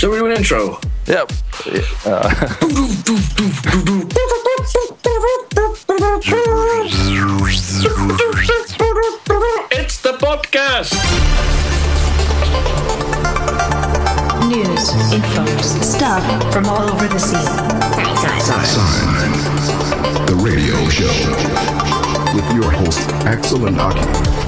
Shall we do an intro? Yep. It's the podcast. News, info, stuff from all over the scene. Sign, the radio show with your host Axel and Aki.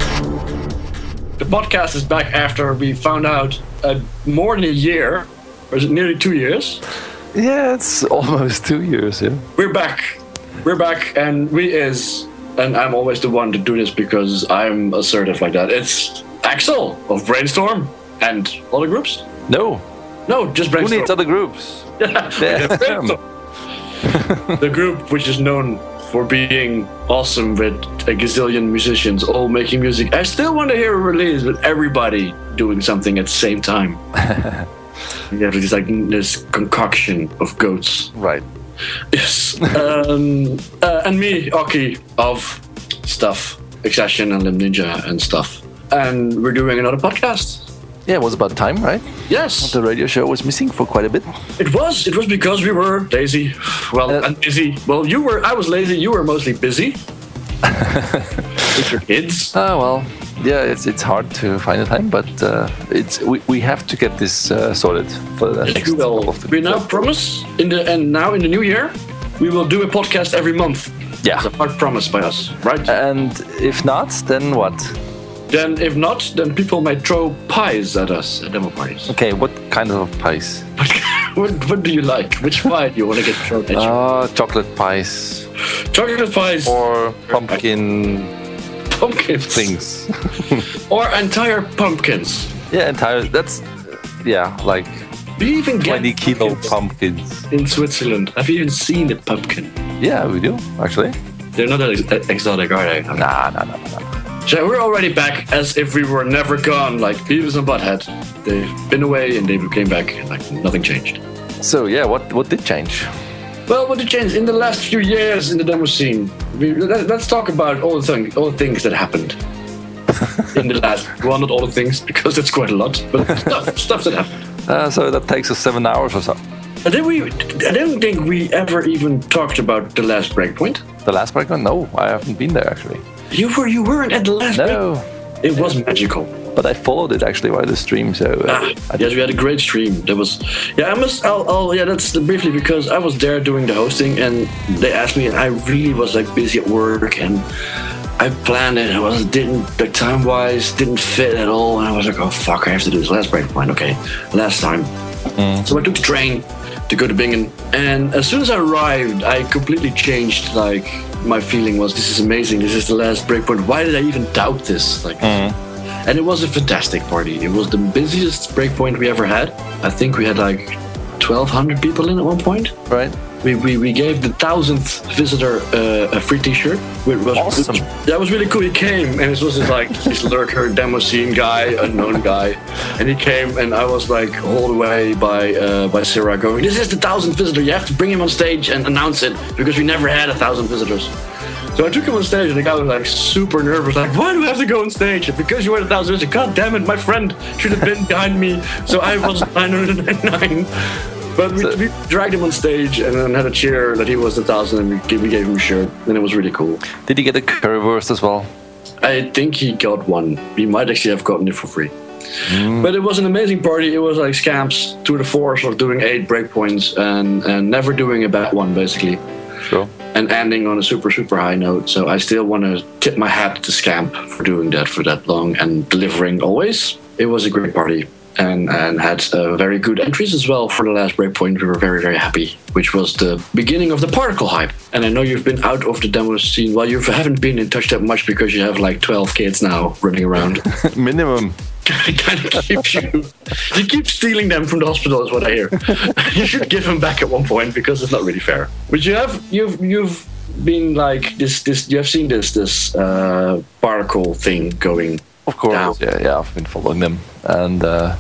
The podcast is back after we found out more than a year, or is it nearly 2 years? Yeah, it's almost 2 years, yeah. We're back, and and I'm always the one to do this because I'm assertive like that. It's Axel of Brainstorm and other groups. No, Just who Brainstorm. needs other groups? Brainstorm. The group which is known for being awesome with a gazillion musicians all making music. I still want to hear a release with everybody doing something at the same time. You have this concoction of goats. Right. Yes. And me, Aki, of Stuff, Accession and Limb Ninja and stuff. And we're doing another podcast. Yeah, it was about time, right? Yes. The radio show was missing for quite a bit. It was because we were lazy. Well, and busy. Well, I was lazy, you were mostly busy. With your kids. Well, yeah, it's hard to find a time, but we have to get this sorted for the next couple of We now promise in the new year we will do a podcast every month. Yeah. It's a hard promise by us, right? And if not, then what? Then if not, then people might throw pies at us at demo parties. Okay, what kind of pies? What do you like? Which pie do you want to get thrown at you? Chocolate pies. Chocolate pies. Or pumpkins. Things. Or entire pumpkins. Yeah, That's, like Do you even get 20 kilo pumpkins pumpkins. in Switzerland? Have you even seen a pumpkin? Yeah, we do, actually. They're not that exotic, are they? Nah. So we're already back as if we were never gone, like Beavis and Butthead. They've been away and they came back like nothing changed. So yeah, what did change? Well, what did change in the last few years in the demo scene? Let's talk about all the things that happened in the last. Well, not all the things because that's quite a lot, but stuff that happened. So that takes us 7 hours or so. I don't think we ever even talked about the last breakpoint. The last breakpoint? No, I haven't been there actually. You weren't at the last breakpoint. It was magical. But I followed it actually via the stream, so... yes, we had a great stream. That was... Yeah, that's briefly because I was there doing the hosting and they asked me and I really was like busy at work and I planned it. Time-wise, didn't fit at all. And I was like, oh, fuck, I have to do this last breakpoint. Okay, last time. So I took the train to go to Bingen. And as soon as I arrived, I completely changed, like, my feeling was, this is amazing. This is the last breakpoint. Why did I even doubt this? And it was a fantastic party. It was the busiest breakpoint we ever had. I think we had like 1,200 people in at one point. Right. We gave the 1,000th visitor a free T-shirt. Awesome. That was really cool. He came and it was this lurker, demo scene guy, unknown guy, and he came and I was like all the way by Sarah going, "This is the 1,000th visitor. You have to bring him on stage and announce it because we never had 1,000 visitors." So I took him on stage and the guy was like super nervous, like, "Why do I have to go on stage? Because you were 1,000 visitors. God damn it, my friend should have been behind me." So I was 999. But we dragged him on stage and then had a cheer that he was 1,000 and we gave him a shirt and it was really cool. Did he get a currywurst as well? I think he got one. He might actually have gotten it for free. But it was an amazing party. It was like Scamps to the force of doing 8 breakpoints and never doing a bad one basically. Sure. And ending on a super, super high note. So I still want to tip my hat to Scamp for doing that for that long and delivering always. It was a great party. And had very good entries as well for the last breakpoint. We were very, very happy, which was the beginning of the particle hype. And I know you've been out of the demo scene. Well, you haven't been in touch that much because you have like 12 kids now running around. Minimum. It kind of keeps you keep stealing them from the hospital is what I hear. You should give them back at one point because it's not really fair. But you've been like this you have seen this particle thing going. Of course, yeah, I've been following them. And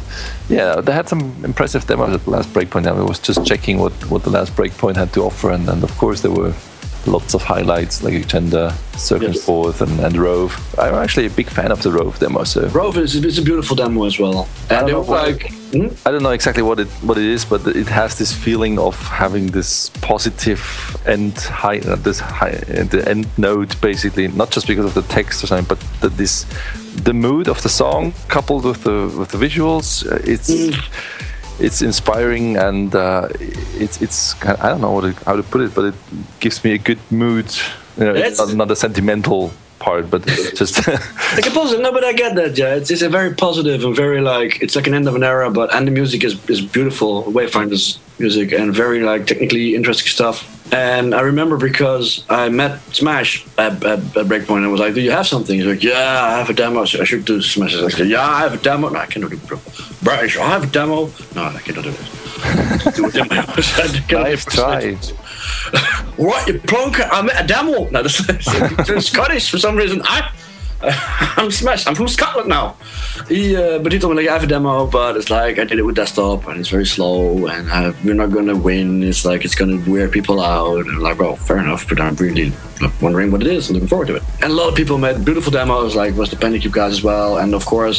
they had some impressive demos at the last breakpoint. I was just checking what the last breakpoint had to offer. And of course, there were lots of highlights like Agenda, Circle Yes. Forth, and Rove. I'm actually a big fan of the Rove demo. So Rove is a beautiful demo as well. And it don't was know like, I don't know exactly what it is, but it has this feeling of having this positive end high, the end note basically, not just because of the text or something, but the mood of the song coupled with the visuals. It's inspiring, and it's I don't know how to put it, but it gives me a good mood. You know, it's not a sentimental part, but it's just like a positive. No, but I get that. Yeah, it's a very positive and very like it's like an end of an era. And the music is beautiful. Wayfinder's music and very like technically interesting stuff. And I remember because I met Smash at Breakpoint and I was like, "Do you have something?" He's like, "Yeah, I have a demo. I should do Smash." I was like, "Yeah, I have a demo." No, I cannot do it. British, I have a demo. No, I cannot do this. Do a demo. nice try. What, you plonker? I met a demo. No, they're Scottish for some reason. I'm Smash. I'm from Scotland now. But he told me like I have a demo, but it's like I did it with desktop and it's very slow and we're not gonna win. It's like it's gonna wear people out. And I'm like, well, fair enough, but I'm really wondering what it is. I'm looking forward to it. And a lot of people made beautiful demos, like was the Panic guys as well, and of course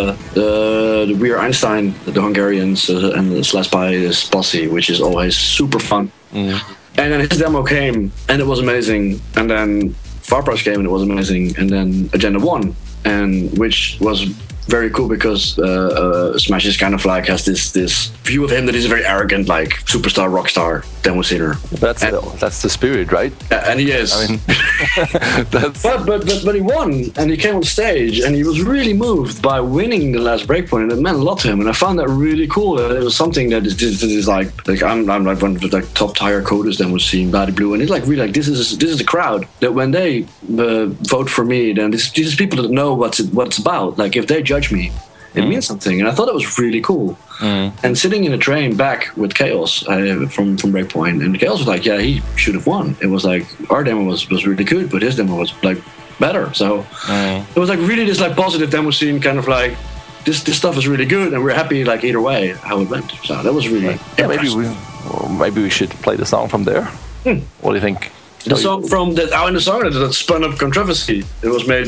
the We Are Einstein, the Hungarians, and the Slash by Posse, which is always super fun. Mm. And then his demo came and it was amazing. And then Farprice came and it was amazing, and then Agenda won, and which was very cool because Smash is kind of like has this view of him that he's a very arrogant like superstar rock star demo singer. That's the spirit, right? And he is. I mean, but he won and he came on stage and he was really moved by winning the last Breakpoint, and it meant a lot to him. And I found that really cool. It was something that is like I'm like one of the like top tier coders that was seeing Bloody Blue, and it's like really like this is the crowd that when they vote for me, then these is people that know what it's about. Like if they judge me, it means something, and I thought it was really cool. And sitting in a train back with Chaos from Breakpoint, and Chaos was like, yeah, he should have won. It was like our demo was really good, but his demo was like better. So it was like really this like positive demo scene, kind of like this stuff is really good, and we're happy like either way how it went. So that was really maybe we should play the song from there. What do you think? The song from the song that spun up controversy. It was made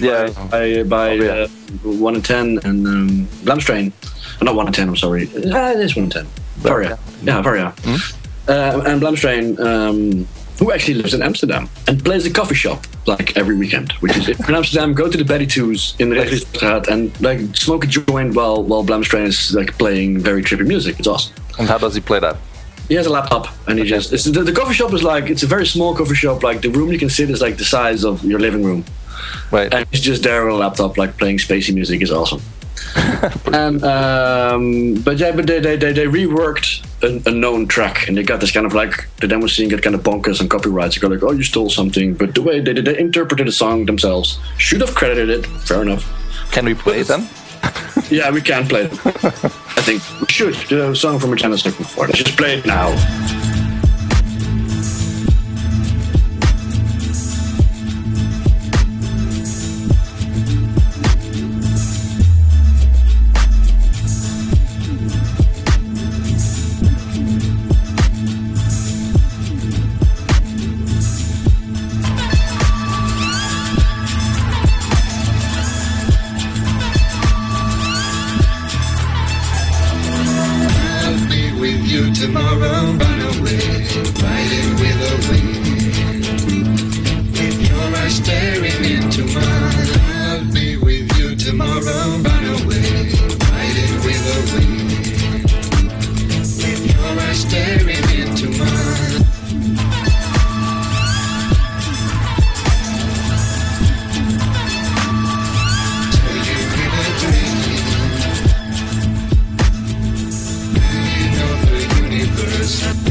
by 1 in 10 and Blamstrain. Not 1 in 10. I'm sorry. It is 1 in 10. Varia. Yeah, Varia. And Blamstrain, who actually lives in Amsterdam and plays a coffee shop like every weekend. Which is if you're in Amsterdam, go to the Betty Two's in the Rechtstraat and like smoke a joint while Blamstrain is like playing very trippy music. It's awesome. And how does he play that? He has a laptop, and he just the coffee shop is like it's a very small coffee shop. Like the room you can sit is like the size of your living room, right? And he's just there with a laptop, like playing spacey music. Is awesome. And but they reworked a known track, and they got this kind of like the demo scene got kind of bonkers on copyrights. They go like, oh, you stole something, but the way they interpreted the song themselves should have credited it. Fair enough. Can we play it then? Yeah, we can play it. I think we should. The song from Agenda's looking for. Let's just play it now. Tomorrow, run away, riding with the wind. With your eyes staring into mine, I'll be with you tomorrow, run away, riding with the wind. With your eyes staring into mine. Tell you in a dream. Do you know the universe?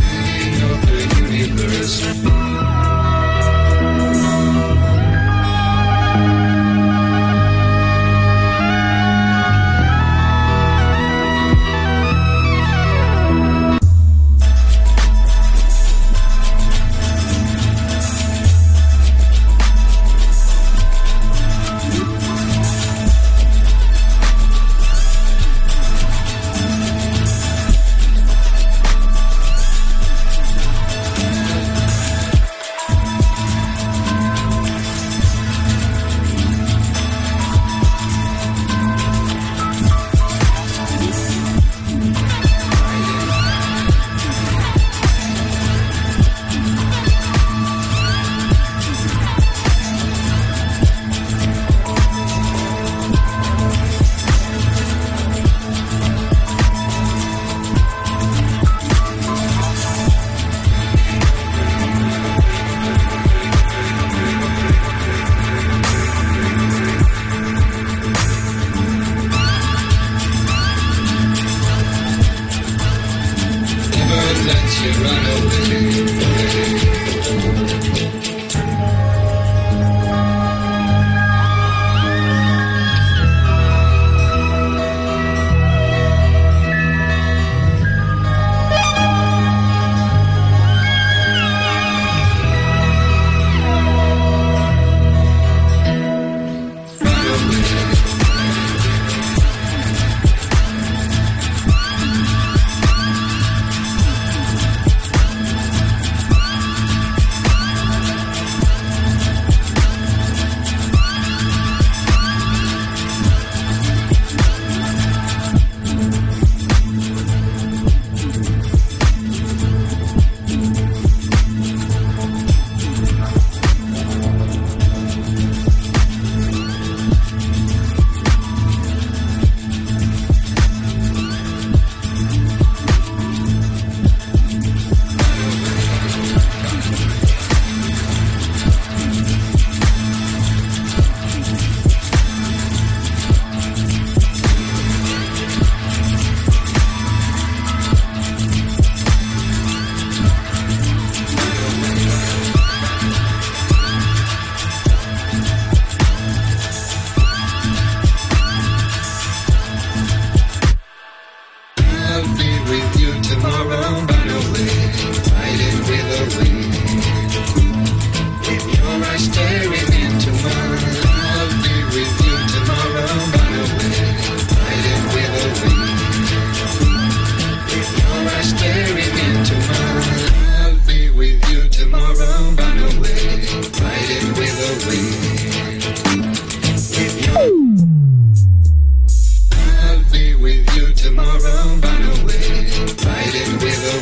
tomorrow, run away, riding with the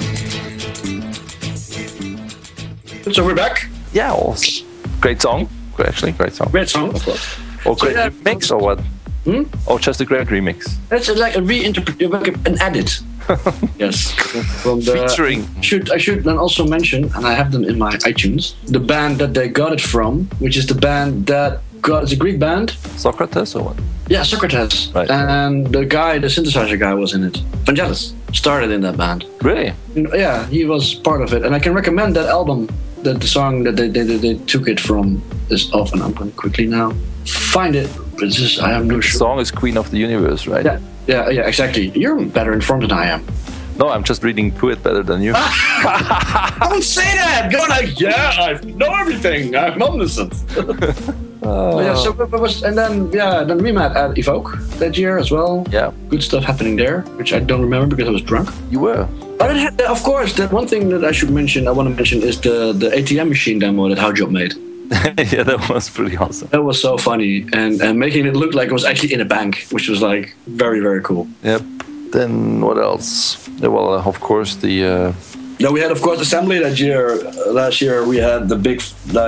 wind. So we're back. Yeah, awesome. Great song. Great song. Great song, of course. Or great yeah, remix or what? Or just a great remix? It's like a an edit. Yes. From the, Featuring. I should then also mention, and I have them in my iTunes, the band that they got it from, which is the band that it's a Greek band. Socrates or what? Yeah, Socrates. Right. And the synthesizer guy was in it. Vangelis started in that band. Really? Yeah, he was part of it. And I can recommend that album, the song that they took it from is off, and I'm going to quickly now find it. But I am not The sure. song is Queen of the Universe, right? Yeah, exactly. You're better informed than I am. No, I'm just reading through it better than you. Don't say that! Go like, yeah, I know everything. I'm omniscient. Yeah, so it was, and then we met at Evoke that year as well. Yeah. Good stuff happening there, which I don't remember because I was drunk. You were. But of course, that one thing that I want to mention is the ATM machine demo that Howjob made. Yeah, that was pretty awesome. That was so funny, and making it look like it was actually in a bank, which was like very, very cool. Yep. Then what else? Well, of course, the... Now we had, of course, assembly that year. Last year we had the big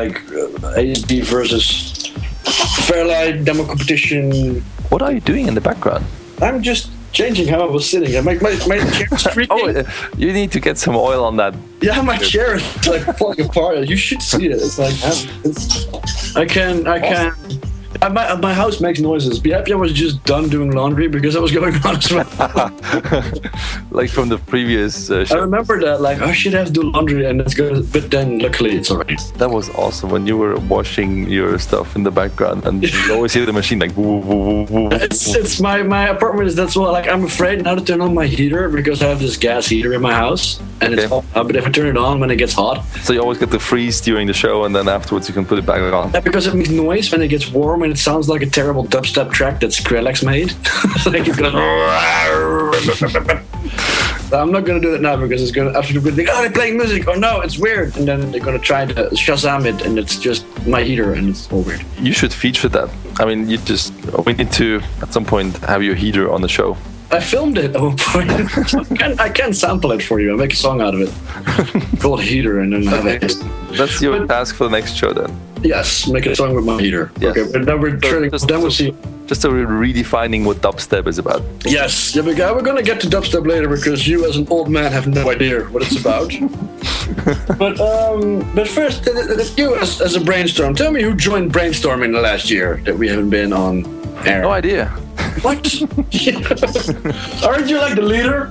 ASD versus Fairlight demo competition. What are you doing in the background? I'm just changing how I was sitting. My chair's creaking. Oh, you need to get some oil on that. Yeah, my chair is like falling apart. You should see it. It's like I can. My house makes noises. Be happy I was just done doing laundry because I was going on as well. Like from the previous show. I remember that, like, I should have to do laundry and it's good, but then luckily it's alright. That was awesome when you were washing your stuff in the background and you always hear the machine like woo, woo, woo, woo. It's my apartment is that's why, like, I'm afraid now to turn on my heater because I have this gas heater in my house and it's hot, but if I turn it on when it gets hot. So you always get the freeze during the show and then afterwards you can put it back on. Yeah, because it makes noise when it gets warm and it sounds like a terrible dubstep track that Skrillex made. Like it's gonna. I'm not gonna do it now because it's gonna absolutely think, oh, they're playing music. Oh no, it's weird. And then they're gonna try to Shazam it, and it's just my heater, and it's all weird. You should feature that. I mean, we need to at some point have your heater on the show. I filmed it at one point. I can sample it for you. I make a song out of it called Heater, and then have it. That's your task for the next show then. Yes, make a song with my heater. Yes. Okay, but then we're turning. Then we'll see. Just redefining what dubstep is about. Yes, yeah, we're gonna get to dubstep later because you, as an old man, have no idea what it's about. but first, you as a brainstorm, tell me who joined brainstorming the last year that we haven't been on air. No idea. What? Aren't you like the leader?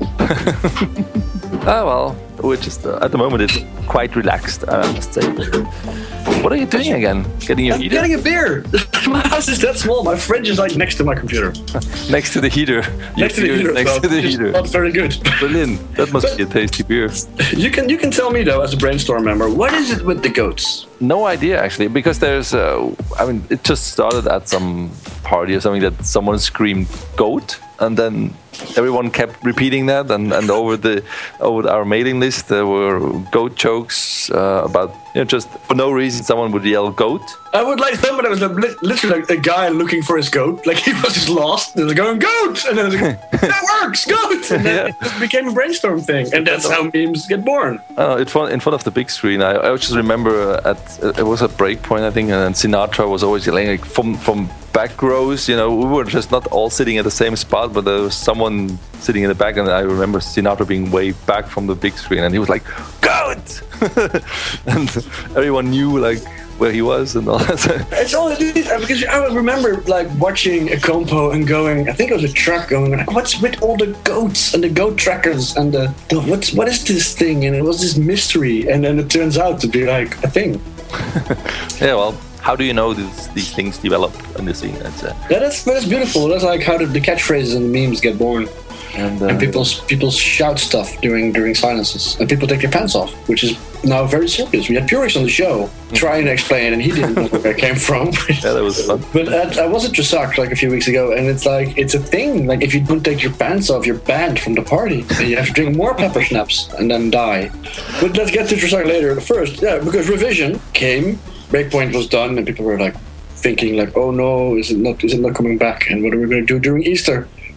Oh well, we're just at the moment it's quite relaxed. I must say. What are you doing again? Getting your heater? Getting a beer. My house is that small. My fridge is like next to my computer. Next to the heater. Next to the heater. Next to the It's heater. not very good. Brilliant. That must be a tasty beer. You can tell me though, as a brainstorm member, what is it with the goats? No idea actually, because there's. I mean, it just started at some party or something that someone screamed "goat," and then everyone kept repeating that, and over our mailing list there were goat jokes about just for no reason someone would yell "goat." I would like somebody that was literally like a guy looking for his goat, like he was just lost. They were going goat, and then like, that works, goat, and then it just became a brainstorm thing, and that's how memes get born. In front of the big screen, I just remember it was at Breakpoint, I think, and then Sinatra was always yelling like from back rows. We were just not all sitting at the same spot, but there was someone sitting in the back, and I remember Sinatra being way back from the big screen, and he was like, "Goat!" and everyone knew like where he was and all that. It's all it is, because I remember like watching a compo and going, I think it was a truck going like, what's with all the goats and the goat trackers and the what is this thing? And it was this mystery, and then it turns out to be like a thing. Yeah, well, how do you know these things develop in the scene? That's beautiful. That's like how the catchphrases and the memes get born. And people shout stuff during silences, and people take their pants off, which is now very serious. We had Purix on the show trying to explain, and he didn't know where it came from. Yeah, that was fun. But I was at Tresac like a few weeks ago, and it's like it's a thing. Like if you don't take your pants off, you're banned from the party, and you have to drink more pepper schnapps and then die. But let's get to Tresac later. First, because Revision came, Breakpoint was done, and people were like thinking like, oh no, is it not coming back? And what are we going to do during Easter?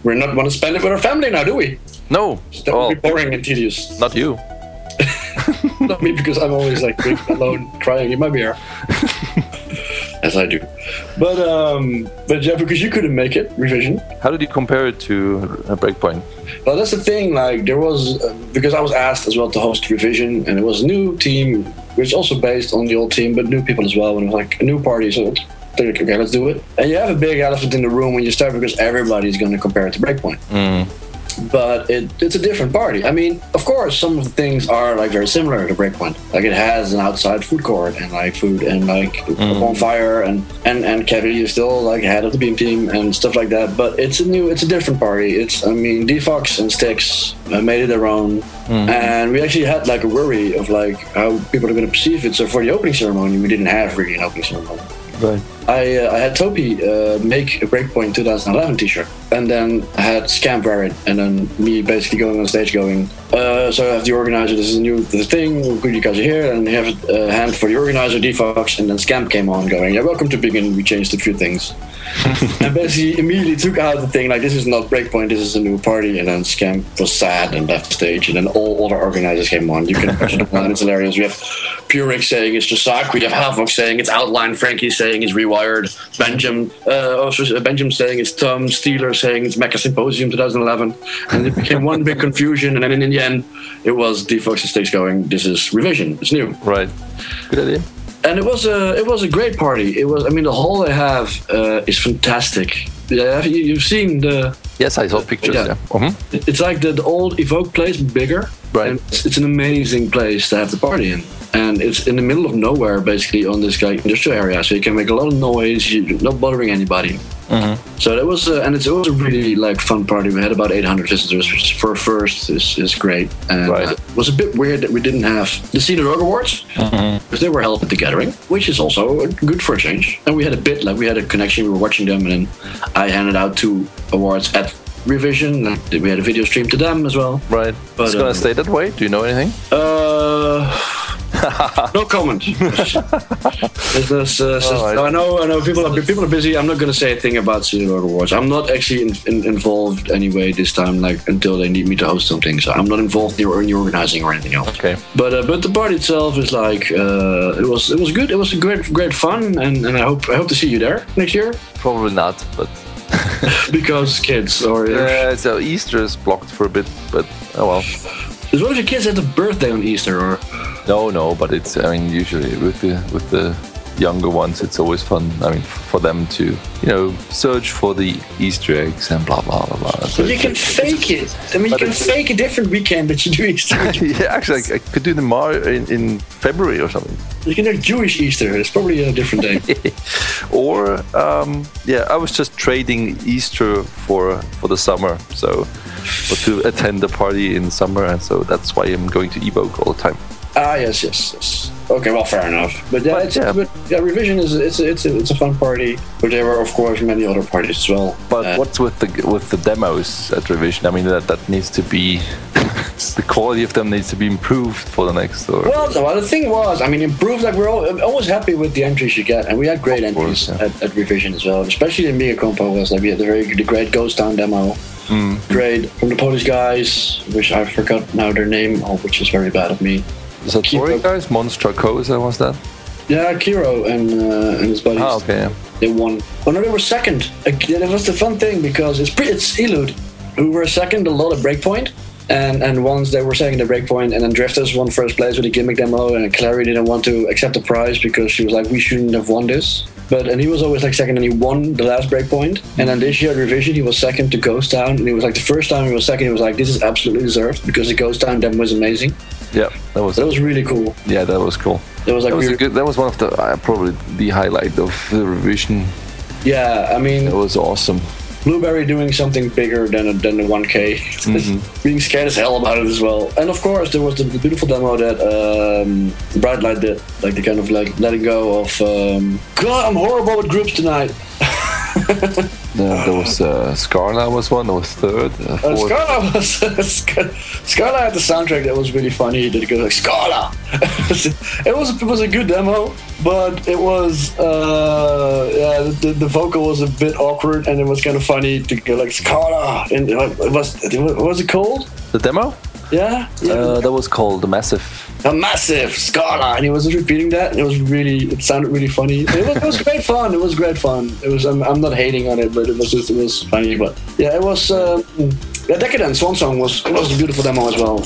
we're not want to spend it with our family now, do we? No. That would be boring and tedious. Not you. Not me, because I'm always like alone crying in my beer. As I do. But yeah, because you couldn't make it, Revision. How did you compare it to Breakpoint? Well, that's the thing. Like, there was because I was asked as well to host Revision, and it was a new team, which is also based on the old team, but new people as well. And it was like a new party, so they're like, okay, let's do it. And you have a big elephant in the room when you start, because everybody's going to compare it to Breakpoint. But it's a different party. I mean, of course, some of the things are like very similar to Breakpoint. Like, it has an outside food court and like food and like a bonfire and Kevin is still like head of the beam team and stuff like that. But it's a different party. Defox and Styx made it their own, and we actually had like a worry of like how people are going to perceive it. So for the opening ceremony, we didn't have really an opening ceremony. Right. I had Topi make a Breakpoint 2011 t-shirt, and then I had Scamp wear it, and then me basically going on stage going, so I have the organizer, this is a new thing, good you guys are here, and I have a hand for the organizer, Defox, and then Scamp came on going, yeah, welcome to Begin, we changed a few things. And basically immediately took out the thing, like, this is not Breakpoint, this is a new party, and then Scamp was sad and left the stage, and then all other organizers came on. You can watch it online, it's hilarious. We have Purix saying it's Jasak, we have Havoc saying it's Outline, Frankie saying it's Rewired, Benjamin saying it's Tom, Steeler saying it's Mecha Symposium 2011, and it became one big confusion, and then in the end, it was Defox and Sticks going, this is Revision, it's new. Right. Good idea. And it was a great party. It was, I mean, the hall they have is fantastic. Yeah, you've seen the... Yes, I saw pictures, yeah. It's like the old Evoke place, bigger. Right. And it's an amazing place to have the party in. And it's in the middle of nowhere, basically, on this like industrial area. So you can make a lot of noise, you're not bothering anybody. So that was, and it was a really like fun party. We had about 800 visitors, which for a first is great. And it was a bit weird that we didn't have the Cedar Rogue Awards, because they were held at the Gathering, which is also good for a change. And we had a bit, like we had a connection, we were watching them, and then I handed out 2 awards at Revision. We had a video stream to them as well. Right. But it's gonna stay that way? Do you know anything? No comment. I know people are busy. I'm not going to say a thing about Cedar Rogue Awards. I'm not actually involved anyway this time, like until they need me to host something. So I'm not involved in the organizing or anything else. Okay. But the party itself is like it was good. It was great fun, and I hope to see you there next year. Probably not, but because kids or so Easter is blocked for a bit, but oh well. Is one of your kids at a birthday on Easter or? No, but it's, I mean, usually with the younger ones, it's always fun. I mean, for them to, search for the Easter eggs and blah, blah, blah, blah. So you can fake it. I mean, you can fake a different weekend that you do Easter. Yeah, actually, I could do them in February or something. You can do Jewish Easter. It's probably a different day. Or, I was just trading Easter for the summer, so to attend the party in summer, and so that's why I'm going to Evoke all the time. Ah, yes. Okay, well, fair enough. But Revision is it's a fun party. But there were, of course, many other parties as well. But what's with the demos at Revision? I mean, that needs to be the quality of them needs to be improved for the next. Well, the thing was, I mean, improved. Like, we're always happy with the entries you get, and we had great entries at Revision as well. Especially in Mega Compo was like we had the great Ghost Town demo. Great from the Polish guys, which I forgot now their name, which is very bad of me. Is that Tory guys? Monstra Cosa was that? Yeah, Kiro and his buddies. Ah, okay. Yeah. They won. Oh no, they were second. That was the fun thing because it's Elude who were second a lot of Breakpoint, and once they were second at Breakpoint, and then Drifters won first place with a gimmick demo, and Clary didn't want to accept the prize because she was like, we shouldn't have won this. And he was always like second, and he won the last Breakpoint. And then this year at Revision, he was second to Ghost Town, and it was like the first time he was second, he was like, this is absolutely deserved because the Ghost Town demo was amazing. Yeah, that was really cool. Yeah, that was cool. That was one of the probably the highlight of the Revision. Yeah, I mean, it was awesome. Blueberry doing something bigger than the 1K. Being scared as hell about it as well. And of course, there was the beautiful demo that Bright Light did, like the kind of like letting go of. God, I'm horrible with groups tonight. There was Scarla was one. There was third, fourth. Scarla had the soundtrack that was really funny. That it goes like Scarla. it was a good demo, but it was the vocal was a bit awkward, and it was kind of funny to go like Scarla. And what was it called? The demo? Yeah. That was called The Massive. A massive Scarla, and he was repeating that, and it sounded really funny. It was great fun. It was great fun. I'm not hating on it, but it was funny. But yeah, it was Decadence Swan Song was a beautiful demo as well.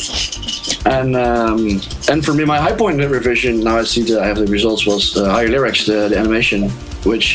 And for me, my high point in the revision, now I have the results, was Higher Lyrics, the animation, which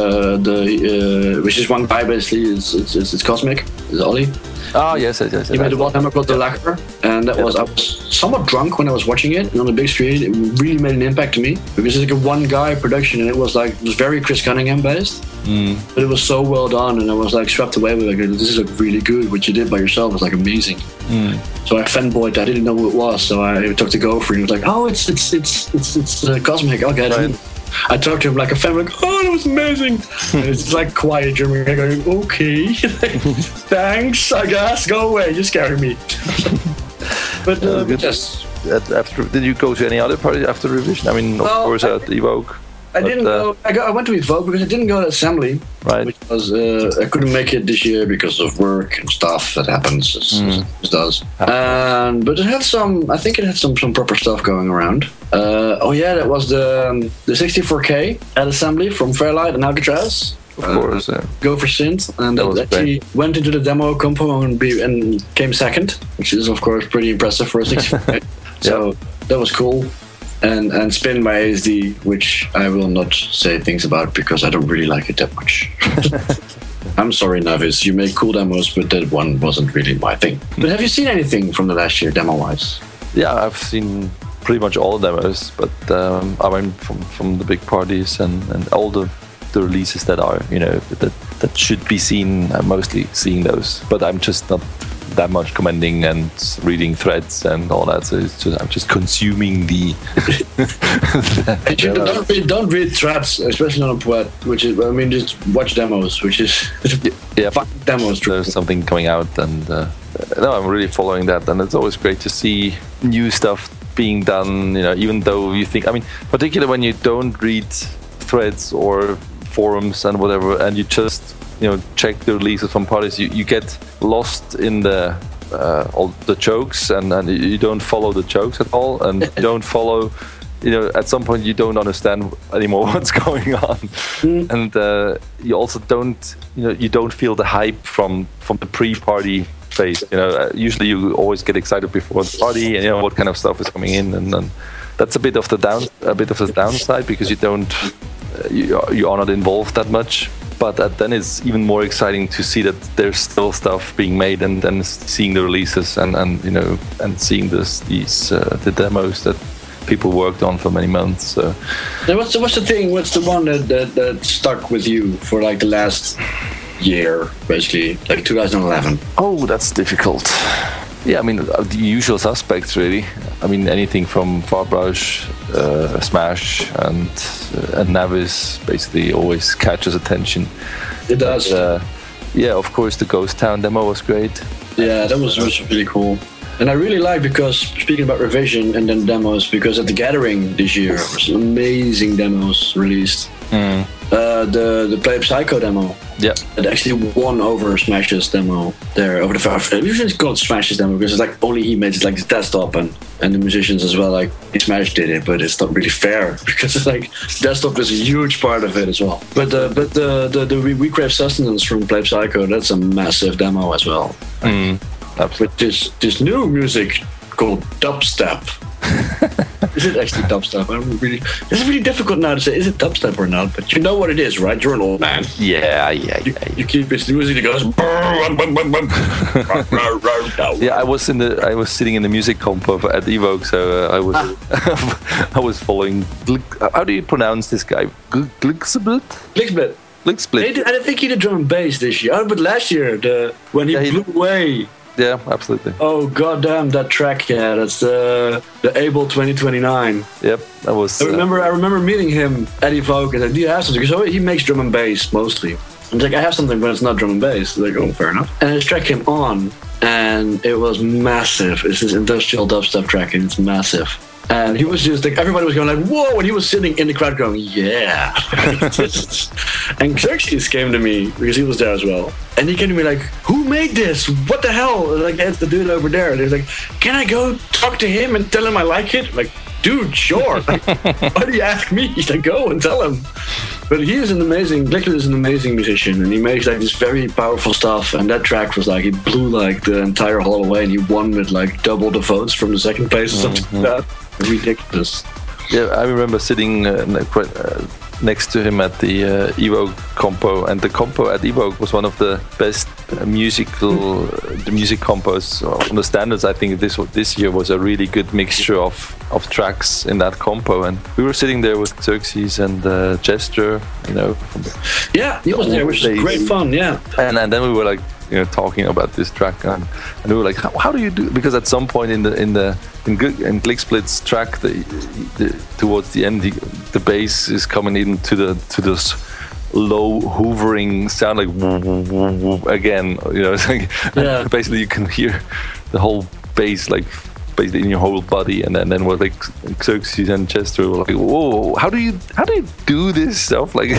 is one guy basically. It's Cosmic, it's Ollie. Oh yes. He made one hammer called The Lacquer, and I was somewhat drunk when I was watching it, and on the big screen, it really made an impact to me because it's like a one guy production, and it was very Chris Cunningham based, but it was so well done, and I was like swept away with this is like really good. What you did by yourself was like amazing. So I fanboyed. I didn't know who it was, so I talked to Gopher, and he was like, "Oh, it's Cosmic. I'll get it." I talked to him like a fan, like, "Oh, that was amazing." And it's like quiet German guy going, "Okay, thanks, I guess. Go away, you scare me." But yes. Did you go to any other party after revision? I mean, of course, at Evoke. I didn't go. I went to Evoke because I didn't go to Assembly, right? Which was I couldn't make it this year because of work and stuff that happens. It does. But it had some. I think it had some proper stuff going around. That was the 64K at Assembly from Fairlight and Alcatraz. Of course, Go for Synth, and that actually went into the demo compo and came second, which is of course pretty impressive for a 64K. So that was cool. And Spin by ASD, which I will not say things about because I don't really like it that much. I'm sorry, Navis. You make cool demos, but that one wasn't really my thing. But have you seen anything from the last year, demo-wise? Yeah, I've seen pretty much all demos, but I mean from the big parties and all the releases that are, that should be seen. I'm mostly seeing those, but I'm just not that much commenting and reading threads and all that. So I'm just consuming the. Don't read threads, especially on a Poet. Just watch demos, which is demos. There's something coming out, and I'm really following that, and it's always great to see new stuff being done. Even though you think, particularly when you don't read threads or forums and whatever, and you just check the releases from parties, you get lost in the all the jokes, and you don't follow the jokes at all, and you don't follow, at some point you don't understand anymore what's going on, and you also don't feel the hype from the pre-party phase. Usually you always get excited before the party, and what kind of stuff is coming in, and then that's a bit of the downside because you are not involved that much. But then it's even more exciting to see that there's still stuff being made, and then seeing the releases and seeing the demos that people worked on for many months. So what's the thing? What's the one that stuck with you for like the last year, basically, like 2011? Oh, that's difficult. Yeah, the usual suspects, really. Anything from Farbrush, Smash, and Navis basically always catches attention. It does. Of course, the Ghost Town demo was great. Yeah, that was really cool. And I really like, because speaking about revision and then demos, because at the Gathering this year, there were some amazing demos released. The Play Psycho demo. Yeah. It actually won over Smash's demo there over the usually it's called Smash's demo because it's like only he made it like his desktop, and the musicians as well, like Smash did it, but it's not really fair because it's like desktop is a huge part of it as well. But the We Crave Sustenance from Play Psycho, that's a massive demo as well. With this new music called dubstep. Is it actually dubstep? It's really difficult now to say, is it dubstep or not? But you know what it is, right? You're an old man. Yeah. You keep it music that goes. Yeah, I was sitting in the music comp at Evoke, so I was following. How do you pronounce this guy? Glicksplit? Glicksplit. I think he did drum and bass this year. But last year, when he blew away. Yeah, absolutely. Oh goddamn, that track! Yeah, that's the Able 2029. Yep, that was. I remember meeting him at Evoke, and I said, "Do you have something?" Because he makes drum and bass mostly. And he's like, I have something, but it's not drum and bass. Like, oh, fair enough. And this track came on, and it was massive. It's this industrial dubstep track, and it's massive. And he was just like, everybody was going like, whoa, and he was sitting in the crowd going, yeah. And Xerxes came to me, because he was there as well. And he came to me like, who made this? What the hell? And like, it's the dude over there. And he was like, can I go talk to him and tell him I like it? Like, dude, sure. Like, why do you ask me? He's like, go and tell him. But he is Glickler is an amazing musician, and he makes like this very powerful stuff. And that track was like, he blew like the entire hall away, and he won with like double the votes from the second place or something like that. Ridiculous. Yeah, I remember sitting next to him at the Evoke compo, and the compo at Evoke was one of the best music compos on the standards. I think this year was a really good mixture of tracks in that compo, and we were sitting there with Xerxes and Jester, you know. Yeah, he was there, which was great fun. Yeah, and then we were like, you know, talking about this track, and we were like, how do you do? Because at some point in Glicksplit's track, towards the end, the bass is coming into this low hoovering sound, like woo, woo, woo, woo, again. You know, it's like, yeah. Basically you can hear the whole bass like basically in your whole body, and then we're like Xerxes and Chester were like, whoa, how do you do this stuff, like?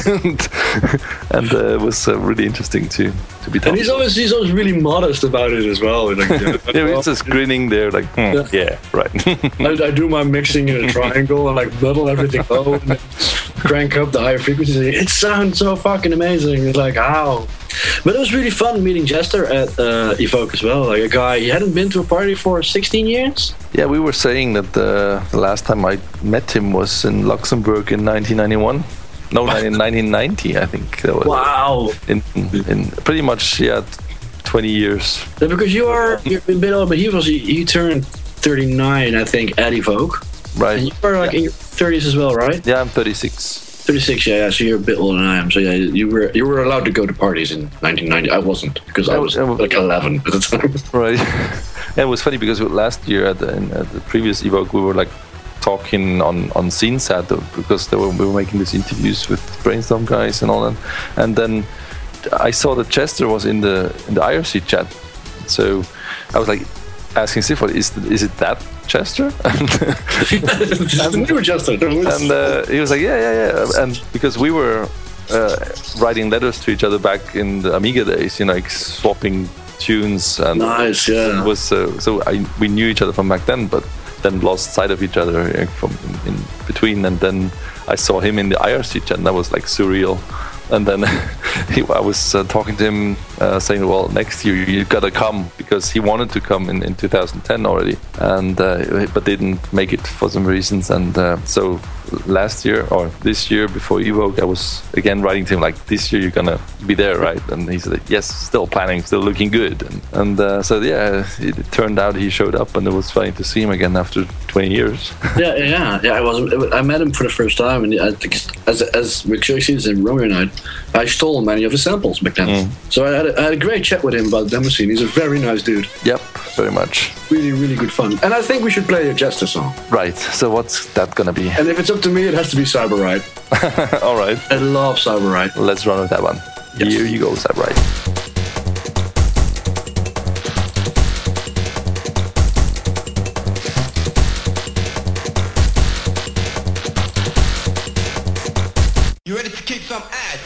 And it was really interesting to be talking. And he's always really modest about it as well. Like, yeah, he's just grinning there, like, yeah, right. I do my mixing in a triangle and like muddle everything low and then crank up the higher frequencies. It sounds so fucking amazing. It's like, how? But it was really fun meeting Jester at Evoke as well. Like a guy, he hadn't been to a party for 16 years. Yeah, we were saying that the last time I met him was in Luxembourg in 1991. No, in 1990, I think. That was wow. In pretty much, 20 years. Yeah, because you're a bit old, but he turned 39, I think, at Evoke. Right. And you were like in your 30s as well, right? Yeah, I'm 36. 36, yeah. So you're a bit older than I am. So yeah, you were allowed to go to parties in 1990. I wasn't, because I was like 11 at the time. Right. And it was funny because last year at the previous Evoke, we were like talking on SceneSat, because we were making these interviews with Brainstorm guys and all that. And then I saw that Chester was in the IRC chat. So I was like asking Sifo, is it that Chester? And new Chester. And he was like, yeah. And because we were writing letters to each other back in the Amiga days, you know, like swapping tunes. And nice, yeah. It was we knew each other from back then, but then lost sight of each other from in between. And then I saw him in the IRC chat, and that was like surreal. And then I was talking to him, saying, well, next year you gotta come, because he wanted to come in 2010 already, and but didn't make it for some reasons. And so last year or this year before Evoke, I was again writing to him like, this year you're gonna be there, right? And he said, yes, still planning, still looking good. And so yeah, it turned out he showed up, and it was funny to see him again after 20 years. Yeah. I met him for the first time, and I think as with Xerxes and Romeo Night, I stole many of his samples back then. So I had a great chat with him about demo scene. He's a very nice dude. Yep, very much. Really, really good fun. And I think we should play a Jester song. Right. So what's that gonna be? And if it's up to me, it has to be Cyber Ride. All right. I love Cyber Ride. Let's run with that one. Yes. Here you go, Cyber Ride. You ready to kick some ass?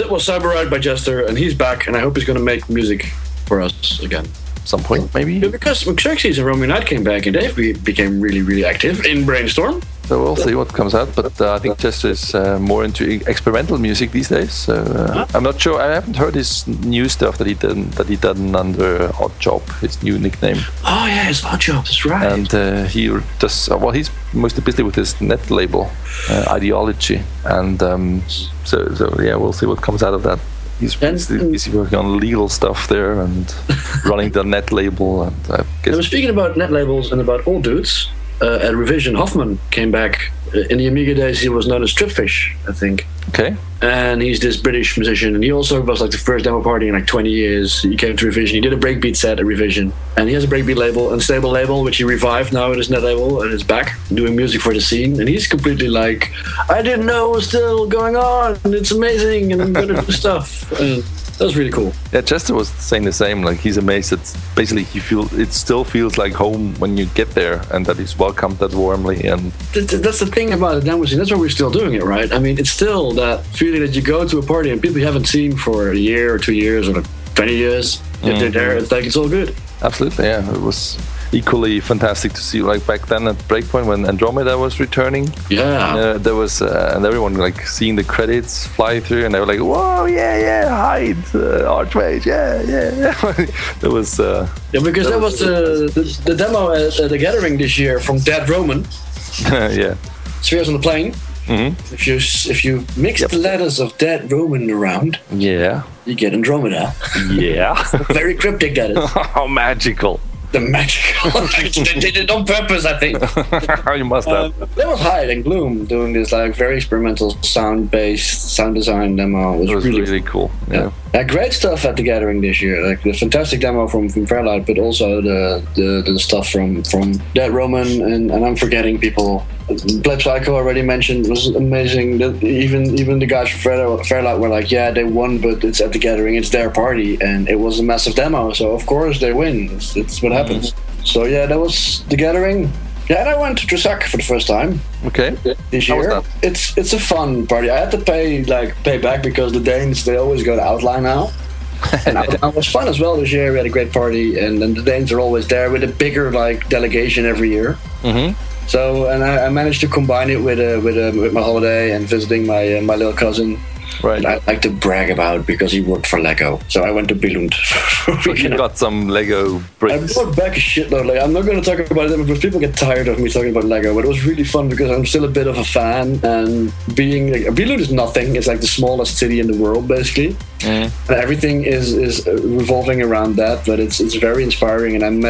that was Cyber Ride by Jester, and he's back, and I hope he's going to make music for us again. Some point, maybe? Yeah, because Xerxes and Romeo Knight came back, and they became really, really active in Brainstorm. So we'll see what comes out, but I think Jester is more into experimental music these days. So I'm not sure. I haven't heard his new stuff that he done under Oddjob, his new nickname. Oh yeah, it's Oddjob. That's right. And he does well. He's mostly busy with his net label, Ideology, and so yeah, we'll see what comes out of that. He's busy working on legal stuff there and running the net label. And I guess. I was speaking about net labels and about old dudes. At Revision, Hoffman came back. In the Amiga days, he was known as Tripfish, I think. Okay. And he's this British musician, and he also was like the first demo party in like 20 years. He came to Revision. He did a breakbeat set at Revision, and he has a breakbeat label and stable label, which he revived now in his net label, and is back doing music for the scene. And he's completely like, I didn't know it was still going on, and it's amazing, and I'm gonna do stuff. And that was really cool. Yeah, Chester was saying the same. Like he's amazed that basically it still feels like home when you get there, and that he's welcomed that warmly. And that's the thing about the demo scene. That's why we're still doing it, right? I mean, it's still that feeling that you go to a party and people you haven't seen for a year or 2 years or like 20 years. If they're there, it's like it's all good. Absolutely, yeah. It was equally fantastic to see, like back then at Breakpoint when Andromeda was returning. Yeah, there was and everyone like seeing the credits fly through, and they were like, "Whoa, yeah, Hyde, Archmage, yeah." There was because that was the demo at the Gathering this year from Dead Roman. Yeah, Spheres on the Plane. Mm-hmm. If you mix the letters of Dead Roman around, yeah, you get Andromeda. Yeah, very cryptic that is. How magical. The magical. They did it on purpose, I think. You must have. There was Hyde and Gloom doing this like very experimental sound-based sound design demo. It was really cool. Yeah. Great stuff at the Gathering this year. Like the fantastic demo from Fairlight, but also the stuff from Dead Roman and I'm forgetting people. Pleb Psycho already mentioned was amazing. Even the guys from Fairlight were like, yeah, they won, but it's at the Gathering, it's their party, and it was a massive demo, so of course they win. It's what happens. So yeah, that was the Gathering. Yeah, and I went to Tresac for the first time. Okay. This How year. was that? It's a fun party. I had to pay back because the Danes, they always go to Outline now. And Outline was fun as well this year. We had a great party, and then the Danes are always there with a bigger like delegation every year. Mm-hmm. So, and I managed to combine it with my holiday and visiting my little cousin. Right. I like to brag about because he worked for Lego. So I went to Billund. You got some Lego bricks. I brought back a shitload. Like, I'm not going to talk about it because people get tired of me talking about Lego. But it was really fun because I'm still a bit of a fan. And being like, Billund is nothing. It's like the smallest city in the world, basically. And everything is revolving around that. But it's very inspiring. And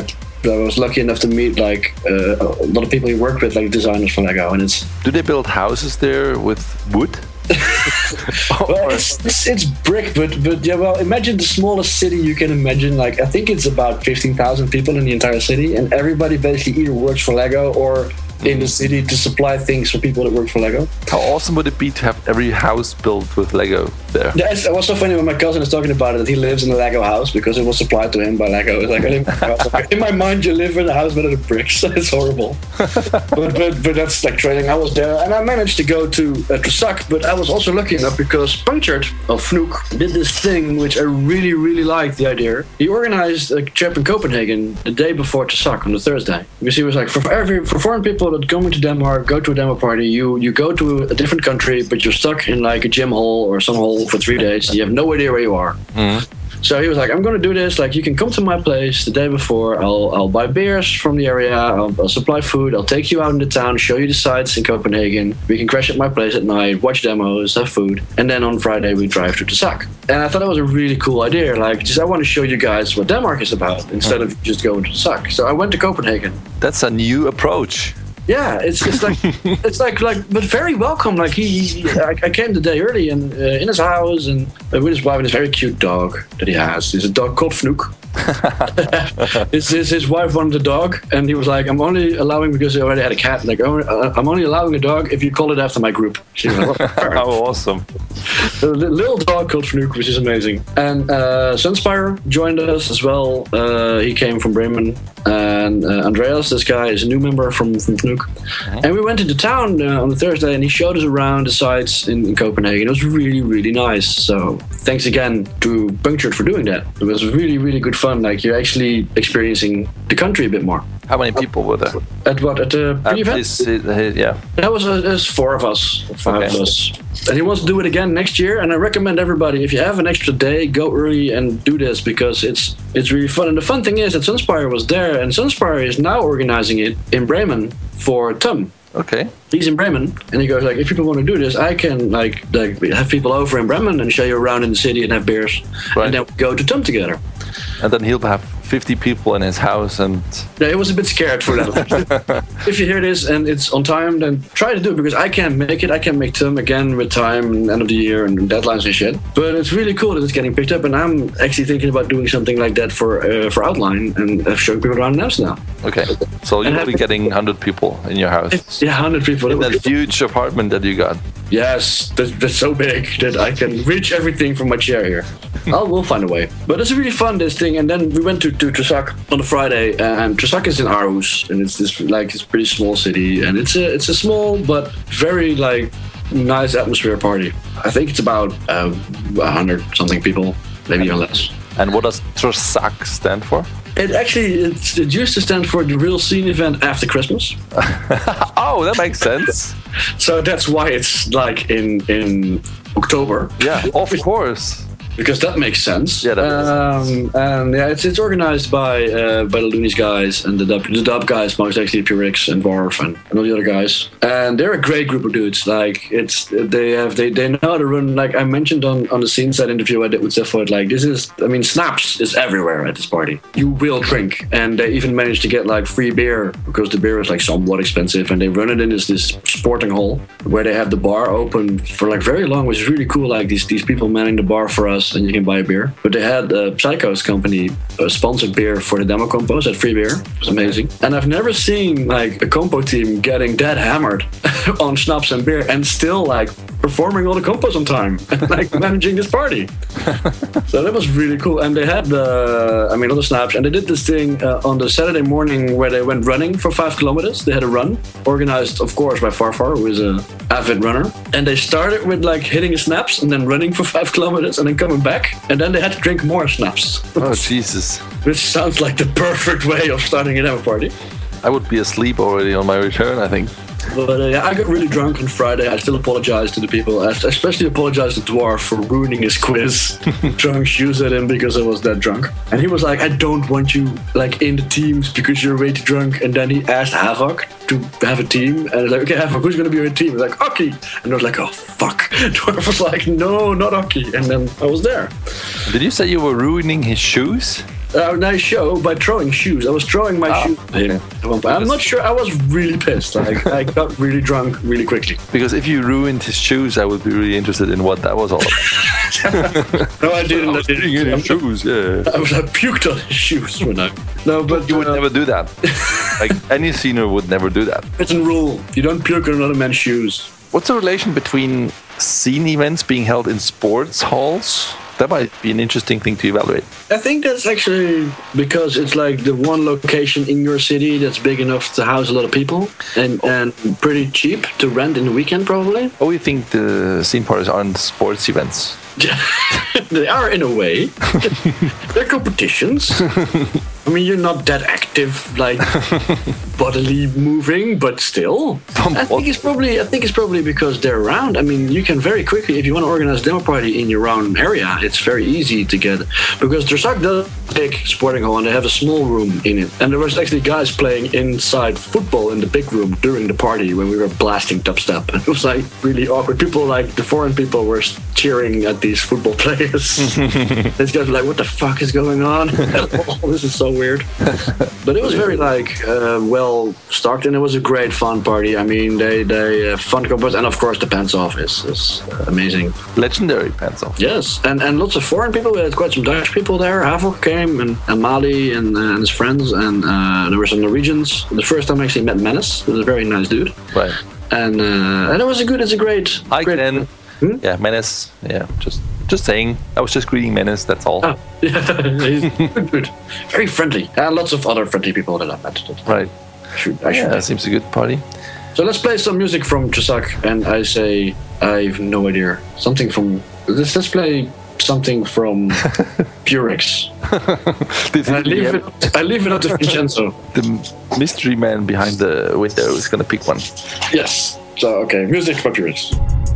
I was lucky enough to meet like a lot of people he worked with, like designers for Lego. And Do they build houses there with wood? Well, it's brick, but yeah. Well, imagine the smallest city you can imagine. Like I think it's about 15,000 people in the entire city, and everybody basically either works for Lego or in the city to supply things for people that work for Lego. How awesome would it be to have every house built with Lego there? Yeah, it was so funny when my cousin is talking about it that he lives in a Lego house because it was supplied to him by Lego. It's like, in my mind, you live in a house made out of bricks. It's horrible. but that's like training. I was there and I managed to go to Tresac, but I was also lucky enough because Punctured of Fnook did this thing which I really, really liked the idea. He organized a trip in Copenhagen the day before Tresac on the Thursday. Because he was like, for foreign people that coming to Denmark, go to a demo party, you go to a different country, but you're stuck in like a gym hall or some hole for 3 days. You have no idea where you are. Mm-hmm. So he was like, I'm going to do this. Like, you can come to my place the day before. I'll buy beers from the area. I'll supply food. I'll take you out into town, show you the sights in Copenhagen. We can crash at my place at night, watch demos, have food. And then on Friday, we drive to Tresac. And I thought that was a really cool idea. Like, I want to show you guys what Denmark is about instead of just going to Tresac. So I went to Copenhagen. That's a new approach. Yeah, it's like it's like but very welcome. Like I came the day early and in his house and with his wife and his very cute dog that he has. He's a dog called Fnook. His wife wanted a dog, and he was like, "I'm only allowing because he already had a cat. Like, I'm only allowing a dog if you call it after my group." She was like, "How awesome!" A little dog called Fnook, which is amazing. And Sunspire joined us as well. He came from Bremen. and Andreas, this guy, is a new member from Fnuc. And we went into town on the Thursday, and he showed us around the sites in Copenhagen. It was really, really nice. So thanks again to Punctured for doing that. It was really, really good fun. Like, you're actually experiencing the country a bit more. How many people were there? At the pre-event? Yeah. That was 4 of us, 5 of us. And he wants to do it again next year. And I recommend everybody, if you have an extra day, go early and do this, because it's really fun. And the fun thing is that Sunspire was there, and Sunspire is now organizing it in Bremen for TUM. Okay. He's in Bremen, and he goes like, if people want to do this, I can like have people over in Bremen and show you around in the city and have beers, and then we go to TUM together. And then he'll have 50 people in his house, and yeah, he was a bit scared for that. If you hear this and it's on time, then try to do it, because I can't make it. I can't make TUM again with time and end of the year and deadlines and shit. But it's really cool that it's getting picked up, and I'm actually thinking about doing something like that for Outline and showing people around Amsterdam. Okay, so you'll be getting 100 people in your house. Yeah, 100 people. In that huge apartment that you got. Yes, that's so big that I can reach everything from my chair here. We'll find a way. But it's really fun, this thing. And then we went to Tresac on a Friday, and Tresac is in Aarhus, and it's this it's a pretty small city, and it's a small but very like nice atmosphere party. I think it's about 100 something people, maybe even less. And what does Tresac stand for? It used to stand for the Real Scene Event After Christmas. Oh, that makes sense. So that's why it's like in October. Yeah, of course. Because that makes sense. Yeah, that makes sense. And yeah, it's organized by the Loonies guys and the Dub guys, most actually Purix and Varf and all the other guys. And they're a great group of dudes. Like they know how to run. Like I mentioned on the scene side interview I did with Zephoid, like Snaps is everywhere at this party. You will drink, and they even managed to get like free beer, because the beer is like somewhat expensive, and they run it in this sporting hall where they have the bar open for like very long, which is really cool. Like these people manning the bar for us, and you can buy a beer. But they had Psycho's company sponsored beer for the demo compos at free beer. It was amazing. And I've never seen like a compo team getting that hammered on schnapps and beer and still like performing all the compos on time and like managing this party. So that was really cool. And they had all the snaps, and they did this thing on the Saturday morning where they went running for 5 kilometers. They had a run organized, of course, by Farfar, who is an avid runner. And they started with like hitting snaps and then running for 5 kilometers and then coming back, and then they had to drink more snaps. Oh, Jesus. Which sounds like the perfect way of starting a demo party. I would be asleep already on my return, I think. But I got really drunk on Friday. I still apologize to the people. I especially apologize to Dwarf for ruining his quiz. Throwing shoes at him because I was that drunk. And he was like, I don't want you like in the teams because you're way too drunk. And then he asked Havok to have a team. And I was like, okay, Havok, who's going to be on your team? He was like, Aki. And I was like, oh, fuck. Dwarf was like, no, not Aki. And then I was there. Did you say you were ruining his shoes? Nice show by throwing shoes. I was throwing my shoes at him. I'm not sure. I was really pissed. Like, I got really drunk really quickly. Because if you ruined his shoes, I would be really interested in what that was all about. No, I didn't. I was in his shoes, yeah. I puked on his shoes when I... No, but... You would never do that. Like, any senior would never do that. It's a rule. You don't puke on another man's shoes. What's the relation between scene events being held in sports halls? That might be an interesting thing to evaluate. I think that's actually because it's like the one location in your city that's big enough to house a lot of people and pretty cheap to rent in the weekend, probably. Oh, you think the scene parties aren't sports events? They are in a way. They're competitions. I mean, you're not that active, like bodily moving, but still. I think it's probably because they're around. I mean, you can very quickly, if you want to organize a demo party in your own area, it's very easy to get. Because Tresac does a big sporting hall, and they have a small room in it. And there was actually guys playing inside football in the big room during the party when we were blasting dubstep. And it was like really awkward. People, like the foreign people, were cheering at these football players. These guys were like, "What the fuck is going on? Oh, this is so weird." But it was very well stocked, and it was a great fun party. I mean, they fun combos, and of course the Pants Off is amazing. Legendary Pants Off. Yes, and lots of foreign people. We had quite some Dutch people there. Havok came, and Mali and his friends, and there were some Norwegians. The first time I actually met Menace. He was a very nice dude. Right. And it was it's a great. Ken. Yeah, Menace. Yeah, just Just saying. I was just greeting Menace, that's all. Ah, yeah, he's good. Very friendly. And lots of other friendly people that I've met. Right. I should. That seems a good party. So let's play some music from Chuseok, and I say I have no idea. Something from. Let's play something from Purex. I leave it up to Vincenzo. The mystery man behind the window is gonna pick one. Yes. So okay, music from Purex.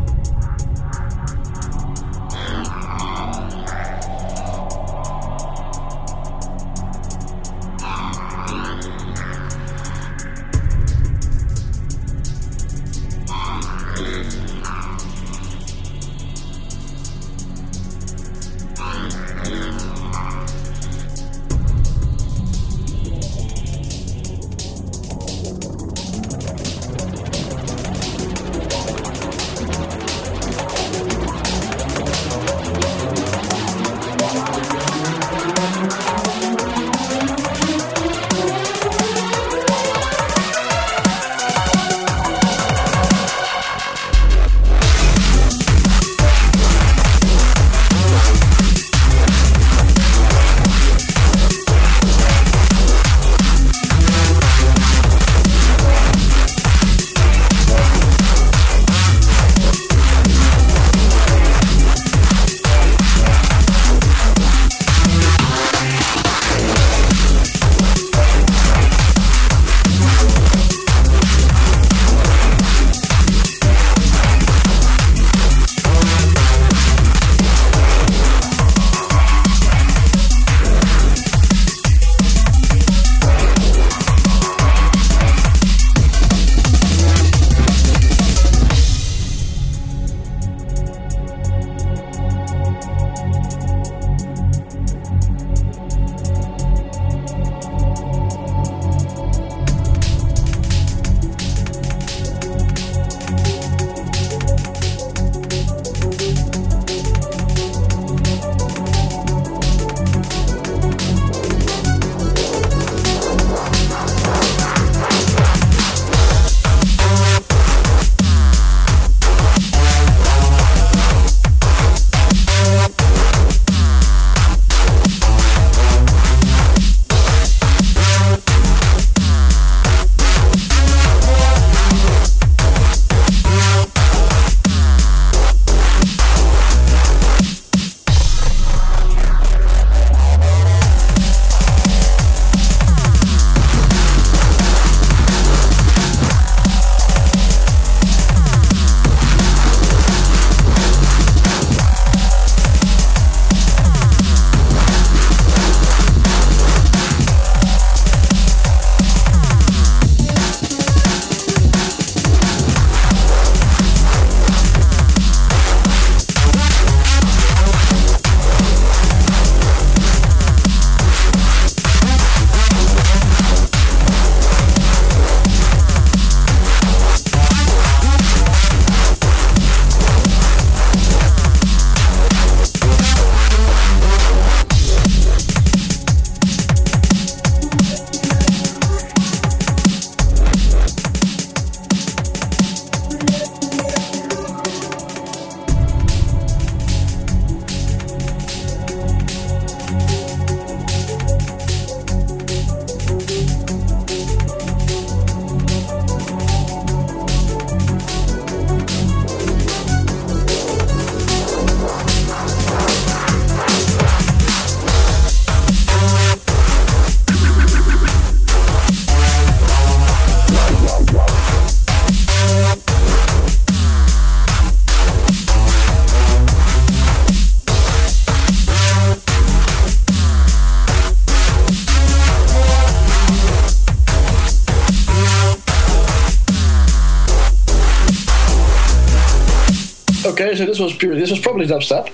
Okay, so this was probably dubstep.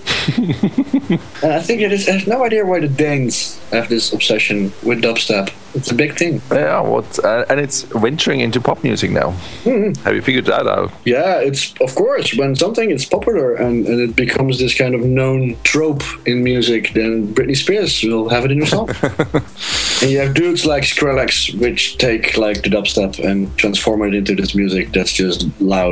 And I think I have no idea why the Danes have this obsession with dubstep. It's a big thing. Yeah, and it's venturing into pop music now. Mm-hmm. Have you figured that out? Yeah, it's of course when something is popular and it becomes this kind of known trope in music, then Britney Spears will have it in her song. And you have dudes like Skrillex, which take like the dubstep and transform it into this music that's just loud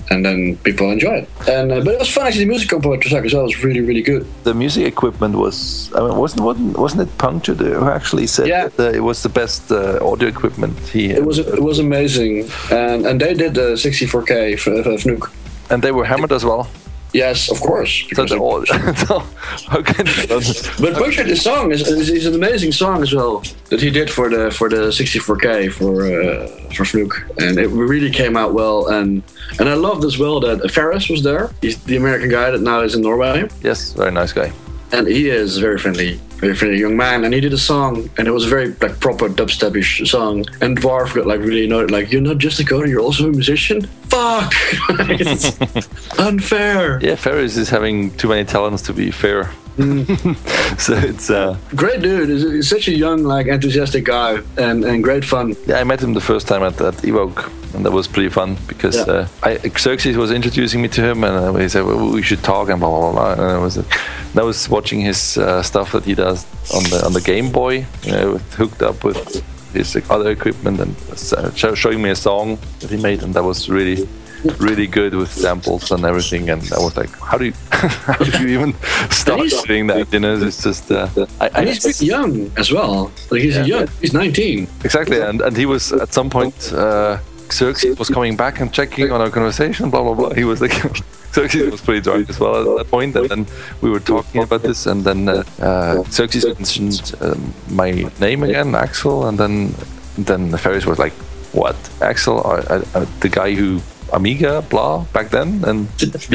and then people enjoy it. And but it was fun actually. The music on Poetry Suck as well was really, really good. The music equipment was, I mean, wasn't it Punctured who actually said that it was the best audio equipment he It was amazing, and they did the 64K for FNUK. And they were hammered as well. Yes, of course. So how can but Punctured, the song is an amazing song as well that he did for the 64K for FNUK, and it really came out well. And I loved as well that Ferris was there. He's the American guy that now is in Norway. Yes, very nice guy. And he is very friendly young man, and he did a song, and it was a very like proper dubstep-ish song. And Dwarf got like really annoyed, like, you're not just a coder, you're also a musician. Fuck, it's unfair. Yeah, Ferris is having too many talents to be fair. So it's great dude. He's such a young, like, enthusiastic guy, and great fun. Yeah, I met him the first time at Evoke, and that was pretty fun because Xerxes was introducing me to him, and he said, well, we should talk and blah blah blah. And I was watching his stuff that he does on the Game Boy, hooked up with his other equipment, and showing me a song that he made, and that was really good with samples and everything. And I was like, how do you even start doing that? It's just he's pretty young as well. Like he's 19 exactly, and he was at some point Xerxes was coming back and checking on our conversation, blah blah blah. He was like Xerxes was pretty drunk as well at that point, and then we were talking about this, and then Xerxes mentioned my name again, Axel, and then Ferris was like, what, Axel? The guy who Amiga, blah, back then, and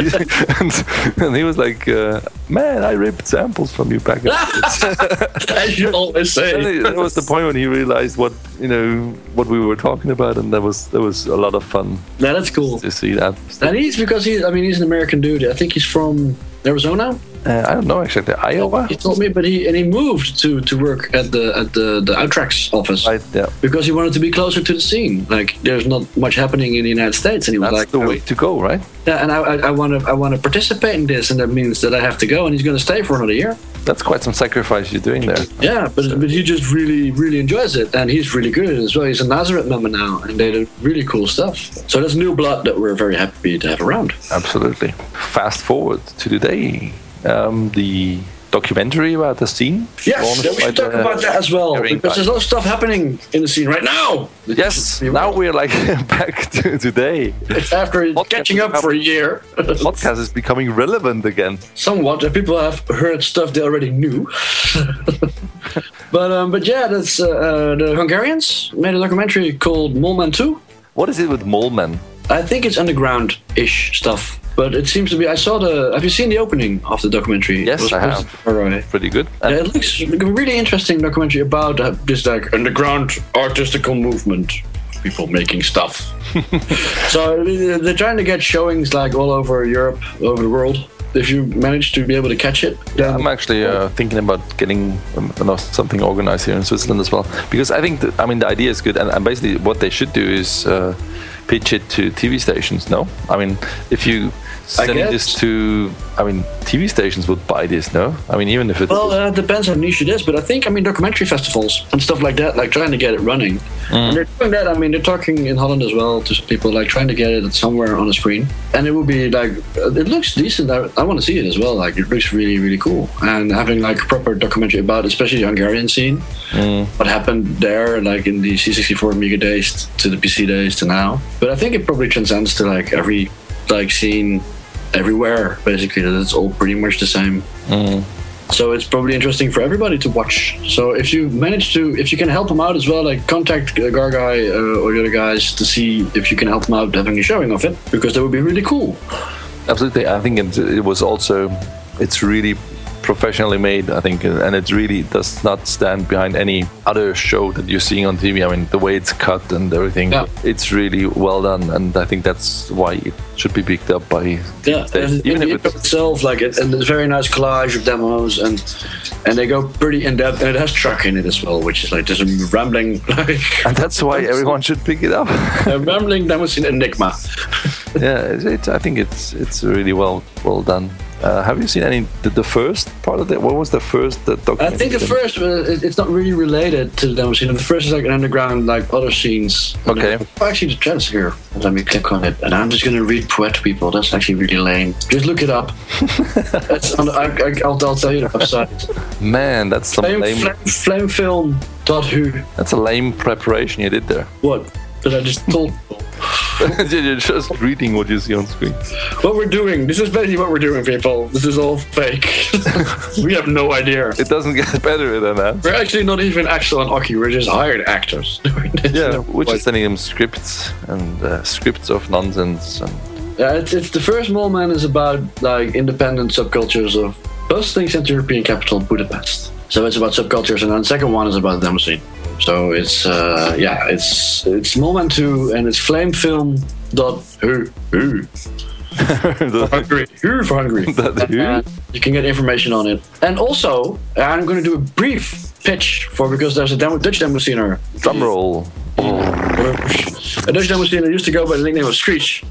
he was like, man, I ripped samples from you back then. As you always say. That was the point when he realized what we were talking about, and that was a lot of fun. Yeah, that's cool to see that. And he's an American dude. I think he's from Arizona. I don't know exactly. Iowa. He told me, but he moved to work at the Outtrax office, right? Yeah, because he wanted to be closer to the scene. Like, there's not much happening in the United States, and he was that's like, the way to go, right? Yeah, and I want to participate in this, and that means that I have to go, and he's going to stay for another year. That's quite some sacrifice you're doing there. Yeah, but he just really enjoys it, and he's really good as well. He's a Nazareth member now, and they do really cool stuff. So that's new blood that we're very happy to have around. Absolutely. Fast forward to today. The documentary about the scene. Yes, we should talk about that as well, because there's a lot of stuff happening in the scene right now. Yes, now we're like back to today. After catching up for a year. The podcast is becoming relevant again. Somewhat. People have heard stuff they already knew. But yeah, that's the Hungarians made a documentary called Moleman 2. What is it with Moleman? I think it's underground-ish stuff. But it seems to be. Have you seen the opening of the documentary? Yes, I have. Pretty good. It looks like a really interesting documentary about this like underground artistical movement, people making stuff. So they're trying to get showings like all over Europe, all over the world. If you manage to be able to catch it, then I'm actually thinking about getting something organized here in Switzerland as well, because I think the idea is good, and basically what they should do is pitch it to TV stations. No, I mean, if you sending this to, TV stations would buy this. No, even if it it depends how niche it is, but I think documentary festivals and stuff like that, like trying to get it running. And they're doing that. They're talking in Holland as well to people, like trying to get it somewhere on the screen, and it will be like, it looks decent. I want to see it as well. Like, it looks really, really cool, and having like a proper documentary about, especially the Hungarian scene, what happened there, like in the C64 Amiga days to the PC days to now. But I think it probably transcends to like every like scene everywhere, basically, that it's all pretty much the same. So it's probably interesting for everybody to watch. So if you can help them out as well, like contact Garguy or the other guys to see if you can help them out having a showing of it, because that would be really cool. Absolutely. I think it's really professionally made, I think, and it really does not stand behind any other show that you're seeing on TV. The way it's cut and everything, it's really well done, and I think that's why it should be picked up by even if it's itself, like it, and there's a very nice collage of demos, and they go pretty in depth, and it has truck in it as well, which is like just a rambling, and that's why everyone should pick it up. A rambling demos in Enigma. I think it's really well done. Have you seen any the first part of it? What was the first documentary? I think the first, it's not really related to the demo scene. The first is like an underground, like other scenes. Okay. Actually, the trends here. Let me click on it, and I'm just gonna read Poet People. That's actually really lame. Just look it up. That's on I'll tell you the website. Man, that's some lame. Flamefilm.hu. That's a lame preparation you did there. What? That I just told people. You're just reading what you see on screen. What we're doing. This is basically what we're doing, people. This is all fake. We have no idea. It doesn't get better than that. We're actually not even Axel and Aki. We're just hired actors doing this. Yeah, we're just sending them scripts and scripts of nonsense. And yeah, it's the first moment is about like independent subcultures of bustling Central European capital Budapest. So it's about subcultures, and then the second one is about the demo scene. So it's it's moment 2, and it's flamefilm.hu. For Hungary. And you can get information on it. And also, I'm going to do a brief pitch because there's a Dutch demo scener. Drum roll. A Dutch demo scener used to go by the nickname of Screech.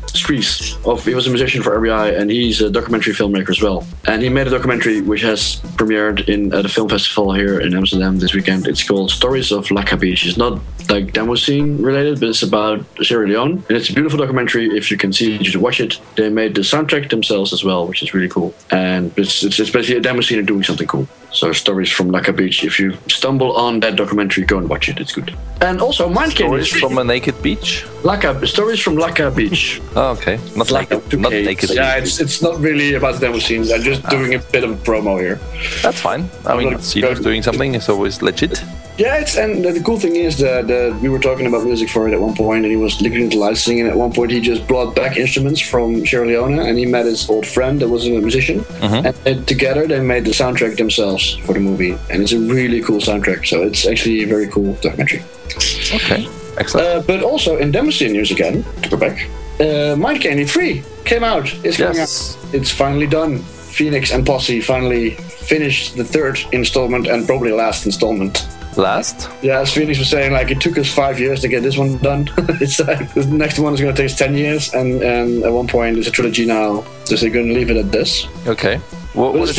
He was a musician for RBI, and he's a documentary filmmaker as well. And he made a documentary which has premiered at a film festival here in Amsterdam this weekend. It's called Stories of Laka Beach. It's not like demo scene related, but it's about Sierra Leone. And it's a beautiful documentary. If you can see it, you should watch it. They made the soundtrack themselves as well, which is really cool. And it's basically a demo scene doing something cool. So Stories from Laka Beach. If you stumble on that documentary, go and watch it. It's good. And also Mind Candy. Stories from a naked beach? Stories from Laka Beach. Oh, okay. Not naked. Yeah, it's not really about the demo scenes. I'm just doing a bit of promo here. That's fine. I mean, Steven's doing something. It's always legit. Yeah, and the cool thing is that we were talking about music for it at one point, and he was looking into licensing, and at one point he just brought back instruments from Sierra Leone, and he met his old friend that was a musician, and together they made the soundtrack themselves for the movie, and it's a really cool soundtrack, so it's actually a very cool documentary. Okay, excellent. But also in demo scene news again, to go back, Mind Candy 3 came out. It's coming out. It's finally done. Phoenix and Posse finally finished the 3rd installment and probably last installment. Last? Yeah, as Phoenix was saying, like it took us 5 years to get this one done. It's like the next one is going to take us 10 years, and at one point it's a trilogy now, so they're going to leave it at this. Okay. What is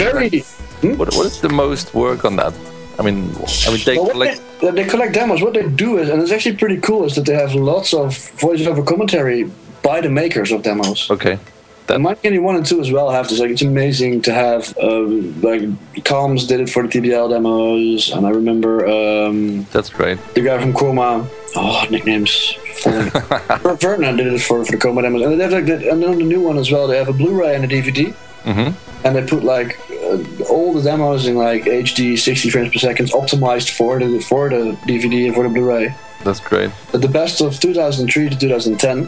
the most work on that? I mean, they collect demos. What they do is, and it's actually pretty cool, is that they have lots of voiceover commentary by the makers of demos. Okay. And Mind Candy 1 and 2 as well have this. Like, it's amazing to have like Calms did it for the TBL demos, and I remember that's great. The guy from Coma. Oh, nicknames. Verna did it for the Coma demos, and they have and on the new one as well. They have a Blu-ray and a DVD, and they put like all the demos in like HD 60 frames per second, optimized for the DVD and for the Blu-ray. That's great. The best of 2003 to 2010.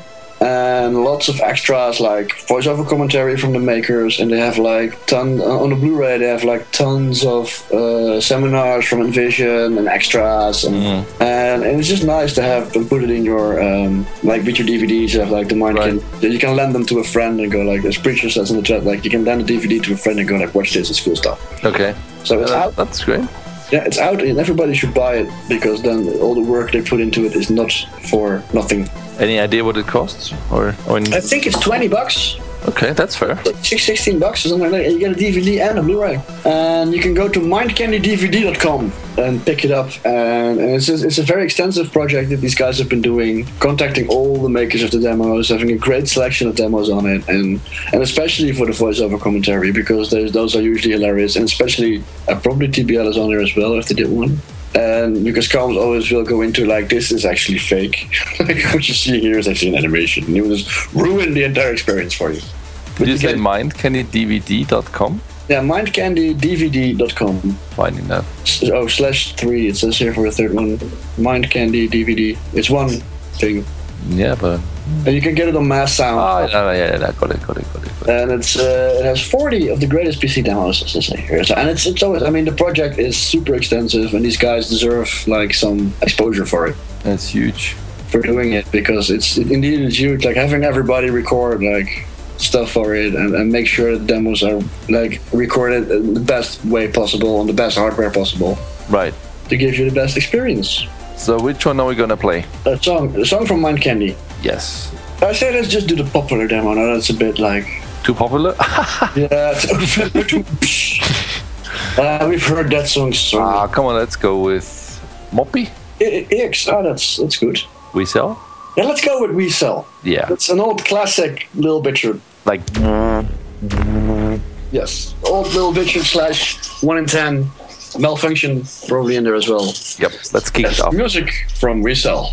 And lots of extras like voiceover commentary from the makers, and they have like on the Blu-ray they have like tons of seminars from Envision and extras, and it's just nice to have them put it in your like with your DVDs. You have like the Mind Candy. You can lend them to a friend and go like, there's Preacher says in the chat, like you can lend a DVD to a friend and go like, watch this, it's cool stuff. Okay, so it's out. That's great. Yeah, it's out, and everybody should buy it because then all the work they put into it is not for nothing. Any idea what it costs? Or I think it's $20. Okay, that's fair. $16 or something like that. You get a DVD and a Blu-ray, and you can go to mindcandydvd.com and pick it up. And it's a very extensive project that these guys have been doing, contacting all the makers of the demos, having a great selection of demos on it, and especially for the voiceover commentary, because those are usually hilarious, and especially probably TBL is on there as well if they did one. And because Calms always will go into like, this is actually fake. Like what you see here is actually an animation. And it will just ruin the entire experience for you. Did you say mindcandydvd.com? Yeah, mindcandydvd.com. Finding that. Oh, /3. It says here for the third one. Mindcandydvd. It's one thing. Yeah, but... And you can get it on Mass Sound. Oh, yeah, got it. And it has 40 of the greatest PC demos, as I say here. So, and it's always, I mean, the project is super extensive, and these guys deserve like some exposure for it. That's huge. For doing it, because it's huge. Like having everybody record like stuff for it, and make sure the demos are like recorded in the best way possible on the best hardware possible. Right. To give you the best experience. So which one are we gonna play? A song from Mind Candy. Yes. I say let's just do the popular demo. Now that's a bit like Too popular? Yeah. We've heard that song so Come on, let's go with Moppy. EX. That's good. We Sell? Yeah, let's go with We Sell. Yeah. It's an old classic Little Bitcher. Like, Yes. Old Little Bitcher / 1 in 10. Malfunction probably in there as well. yep, let's kick it off. Music from We Sell.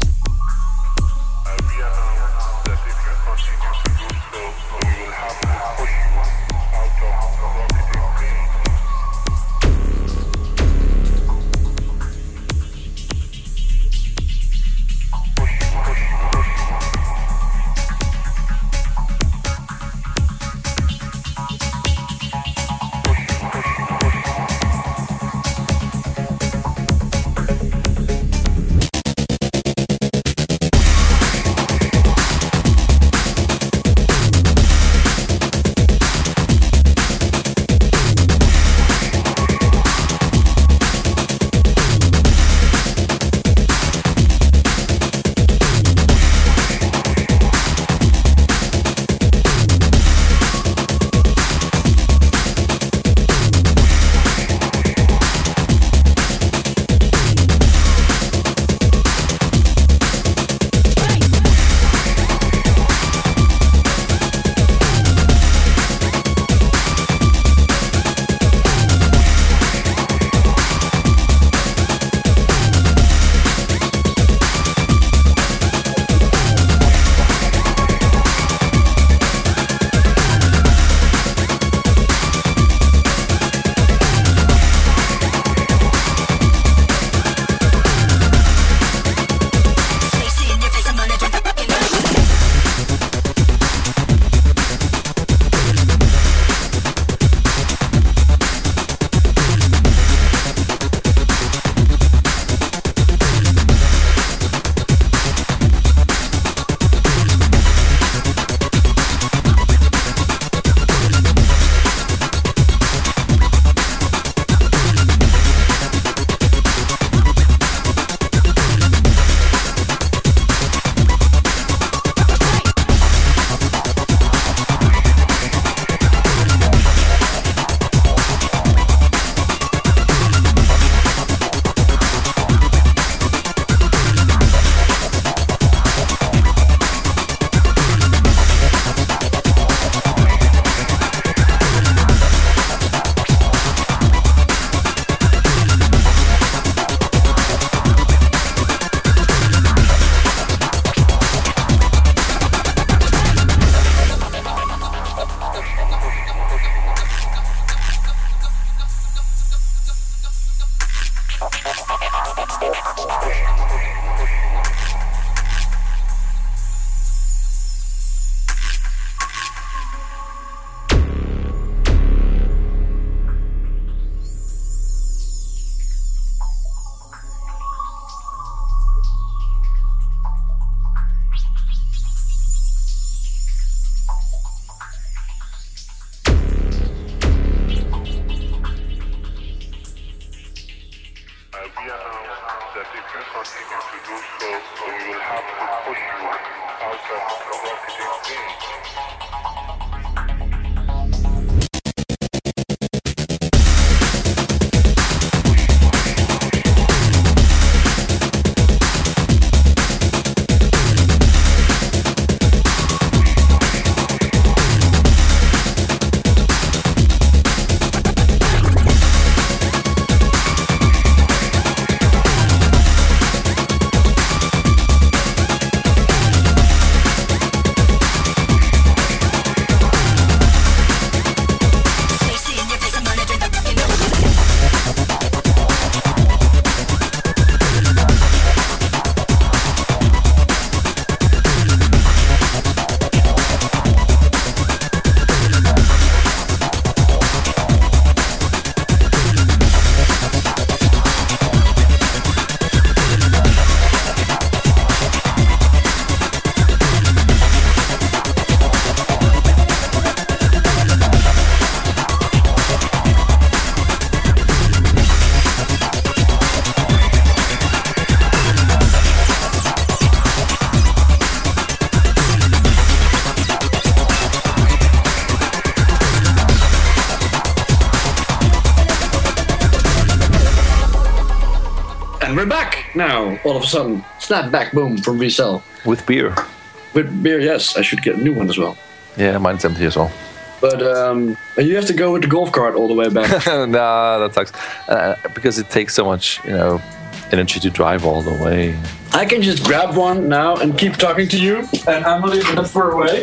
we're back now. All of a sudden, snap back, boom from VSL With beer. with beer. Yes, I should get a new one as well. Yeah, mine's empty as well. But you have to go with the golf cart all the way back. Nah, that sucks. Because it takes so much, energy to drive all the way. I can just grab one now and keep talking to you, and I'm not even that far away.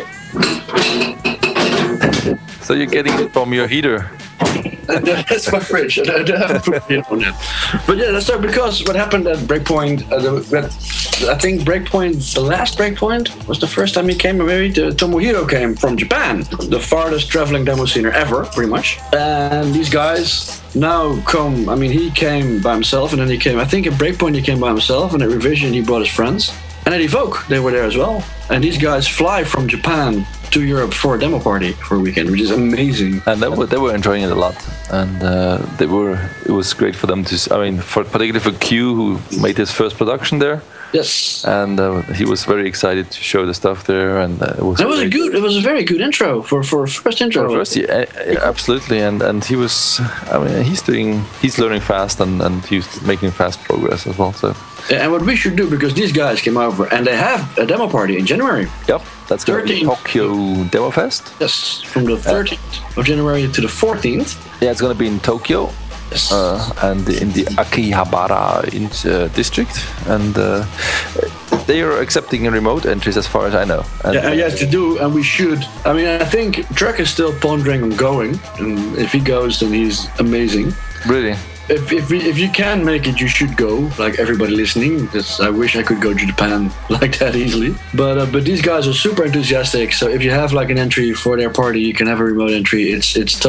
So you're getting it from your heater. That's my fridge. I don't have to put it on it. But yeah, that's so because what happened at Breakpoint, I think Breakpoint, the last Breakpoint, was the first time he came. Maybe Tomohiro came from Japan, the farthest traveling demo scener ever, pretty much. And these guys now come. I mean, he came by himself, and then he came. I think at Breakpoint he came by himself, and at Revision he brought his friends. And at Evoke, they were there as well. And these guys fly from Japan to Europe for a demo party for a weekend, which is amazing. And they were enjoying it a lot, and it was great for them to. Particularly for Q, who made his first production there. Yes, and he was very excited to show the stuff there, and it was. It was a very good intro for first intro. Yeah, absolutely, and he was. He's learning fast, and he's making fast progress as well. So. Yeah, and what we should do, because these guys came over and they have a demo party in January. Yep, that's going to be Tokyo Demo Fest. Yes, from the 13th of January to the 14th. Yeah, it's going to be in Tokyo. Yes. And in the Akihabara district, and they are accepting remote entries as far as I know. And, to do, and we should. I mean, I think Trek is still pondering on going, and if he goes, then he's amazing. Really? If you can make it, you should go. Like everybody listening, because I wish I could go to Japan like that easily. But these guys are super enthusiastic. So if you have like an entry for their party, you can have a remote entry. It's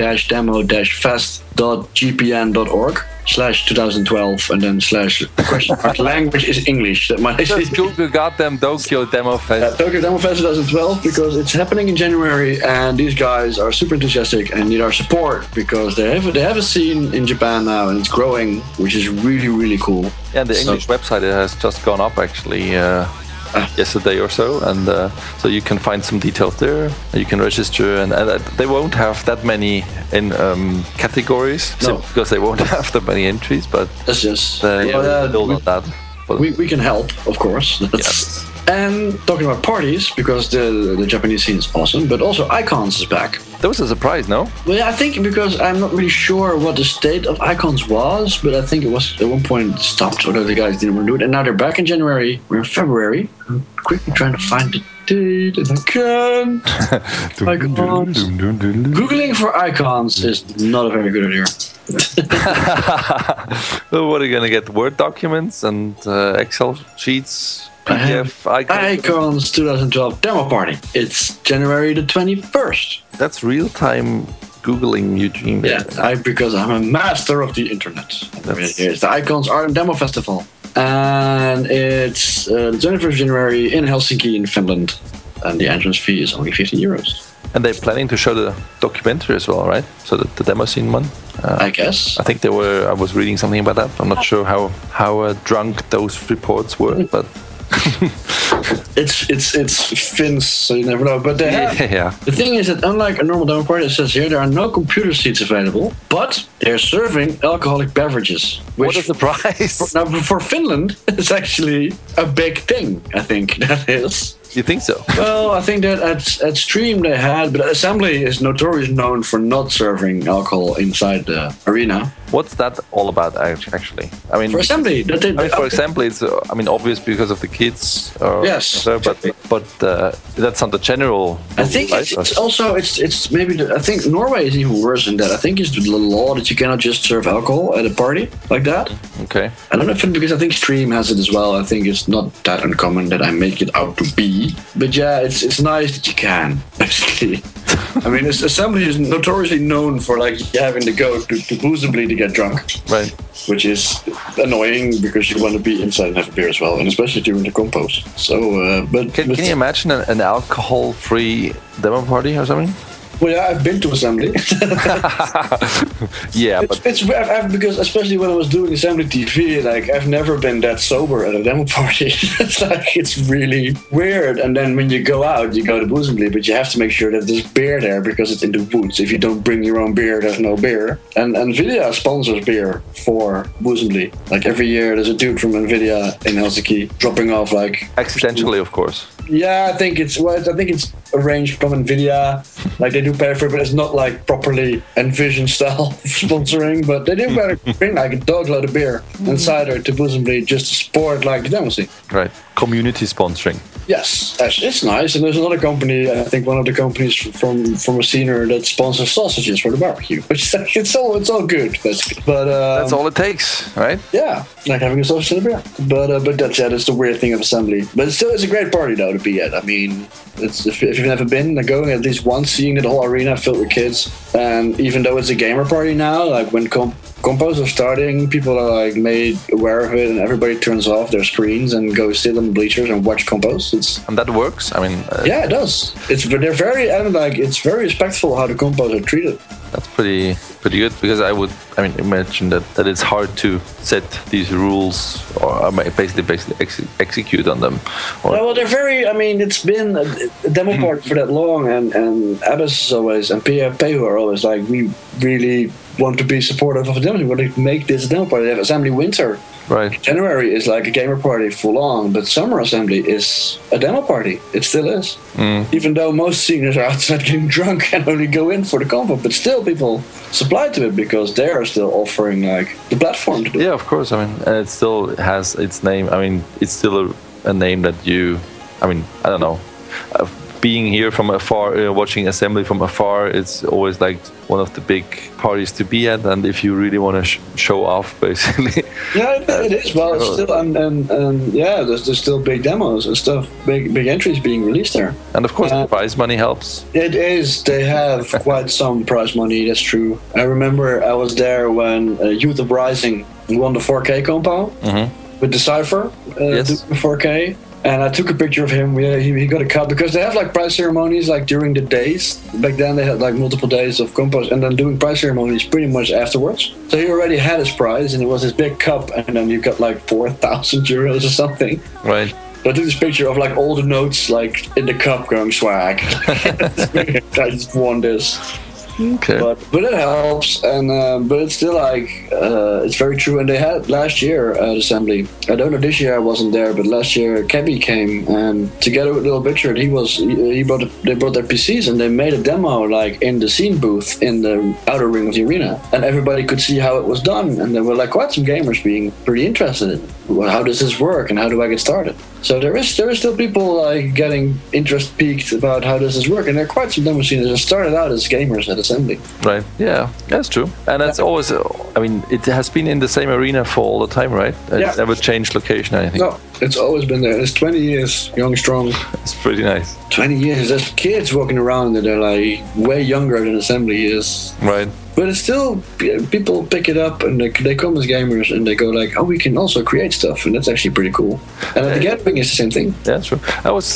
Tokyo-demo-fest.gpn.org/2012 and then / language is English. That might just Google goddamn Tokyo Demo Fest. Tokyo Demo Fest 2012, because it's happening in January, and these guys are super enthusiastic and need our support because they have a scene in Japan now and it's growing, which is really, really cool. Yeah, the English website has just gone up actually yesterday or so, and so you can find some details there. You can register, and they won't have that many in categories because they won't have that many entries. But that's just build on that. We can help, of course. Yes. And talking about parties, because the Japanese scene is awesome, but also Icons is back. That was a surprise, no? Well, yeah, I think because I'm not really sure what the state of Icons was, but I think it was at one point stopped, or the guys didn't want to do it. And now they're back in January. We're in February. I'm quickly trying to find the date, and I can't. Icons. Googling for Icons is not a very good idea. Well, what are you going to get? Word documents and Excel sheets? PDF Icons 2012 demo party. It's January the 21st. That's real-time Googling, Eugene. Yeah, because I'm a master of the internet. It's the Icons Art and Demo Festival. And it's the 21st of January in Helsinki in Finland. And the entrance fee is only 15 euros. And they're planning to show the documentary as well, right? So the demo scene one. I guess. I think I was reading something about that. I'm not sure how drunk those reports were, but it's Finns, so you never know. But they have. Yeah. The thing is that unlike a normal demo party, it says here there are no computer seats available, but they're serving alcoholic beverages. What a surprise! For Finland, it's actually a big thing. I think that is. You think so? Well, I think that at Stream they had, but Assembly is notoriously known for not serving alcohol inside the arena. What's that all about, actually? I mean, for Assembly, for Assembly, it's obvious because of the kids. Yes, but that's not the general. I think it's also maybe I think Norway is even worse than that. I think it's the law that you cannot just serve alcohol at a party like that. Okay. I don't know if because I think Stream has it as well. I think it's not that uncommon that I make it out to be. But yeah, it's nice that you can, basically. I mean, Assembly is notoriously known for like having to go to boozably to get drunk. Right. Which is annoying because you want to be inside and have a beer as well, and especially during the compos. So, but can you imagine an alcohol-free demo party or something? Well, yeah, I've been to Assembly. Yeah, but because especially when I was doing assembly TV, like I've never been that sober at a demo party. It's really weird. And then when you go out, you go to Boozemly, but you have to make sure that there's beer there because it's in the woods. If you don't bring your own beer, there's no beer. And Nvidia sponsors beer for Boozemly. Like every year, there's a dude from Nvidia in Helsinki dropping off like accidentally, of course. Yeah, I think it's arranged from Nvidia. Like they do pay for it, but it's not like properly Envision style sponsoring. But they do bring like a dog load of beer and cider to Boozemly just to support like the demo scene. Right, community sponsoring. Yes, it's nice. And there's another company, I think one of the companies from a scener that sponsors sausages for the barbecue. Which is like, it's all good, basically. But that's all it takes, right? Yeah, like having a sausage and a beer. But that's the weird thing of assembly. But it's a great party though to be at. I mean, if you've never been, like going at least once, seeing the whole arena filled with kids. And even though it's a gamer party now, like when compos are starting, people are like made aware of it, and everybody turns off their screens and goes sit on the bleachers and watch compos. And that works. I mean, yeah, it does. They're very it's very respectful how the compos are treated. That's pretty good, because I imagine that it's hard to set these rules or basically execute on them. Well, they're very. I mean, it's been a demo party for that long, and Abbas is always and Pehu are always like, we really want to be supportive of a demo. We want to make this a demo party. They have assembly winter. Right. January is like a gamer party full on, but summer assembly is a demo party. It still is. Even though most seniors are outside getting drunk and only go in for the combo, but still people supply to it because they are still offering like the platform to do it. Yeah, of course. I mean, and it still has its name. I mean, it's still a name that I don't know. Being here from afar, watching assembly from afar, it's always like one of the big parties to be at. And if you really want to show off, basically, yeah, it is. Well, it's still and yeah, there's still big demos and stuff, big entries being released there. And of course, the prize money helps. It is. They have quite some prize money. That's true. I remember I was there when Youth Uprising won the 4K compound with Decipher, yes. 4K. And I took a picture of him. He got a cup because they have like prize ceremonies like during the days. Back then they had like multiple days of compos and then doing prize ceremonies pretty much afterwards. So he already had his prize and it was this big cup and then you got like 4,000 euros or something. Right. So I took this picture of like all the notes like in the cup going swag. I just won this. Okay. But it helps, and but it's still like it's very true. And they had last year at assembly. I don't know this year I wasn't there, but last year Kebby came and together with Little Big Shirt, they brought their PCs and they made a demo like in the scene booth in the outer ring of the arena, and everybody could see how it was done. And there were like quite some gamers being pretty interested in how does this work and how do I get started. So there is still people like getting interest peaked about how does this work, and there are quite some demo scenes that started out as gamers at assembly. Right. Yeah, that's true. And that's always. I mean, it has been in the same arena for all the time, right? It's never changed location, I think. No, it's always been there. It's 20 years, young, strong. It's pretty nice. 20 years. There's kids walking around that are like way younger than assembly is. Right. But it's still, people pick it up and they come as gamers and they go like, oh, we can also create stuff, and that's actually pretty cool. And at the gathering, it's the same thing. Yeah, that's true. I was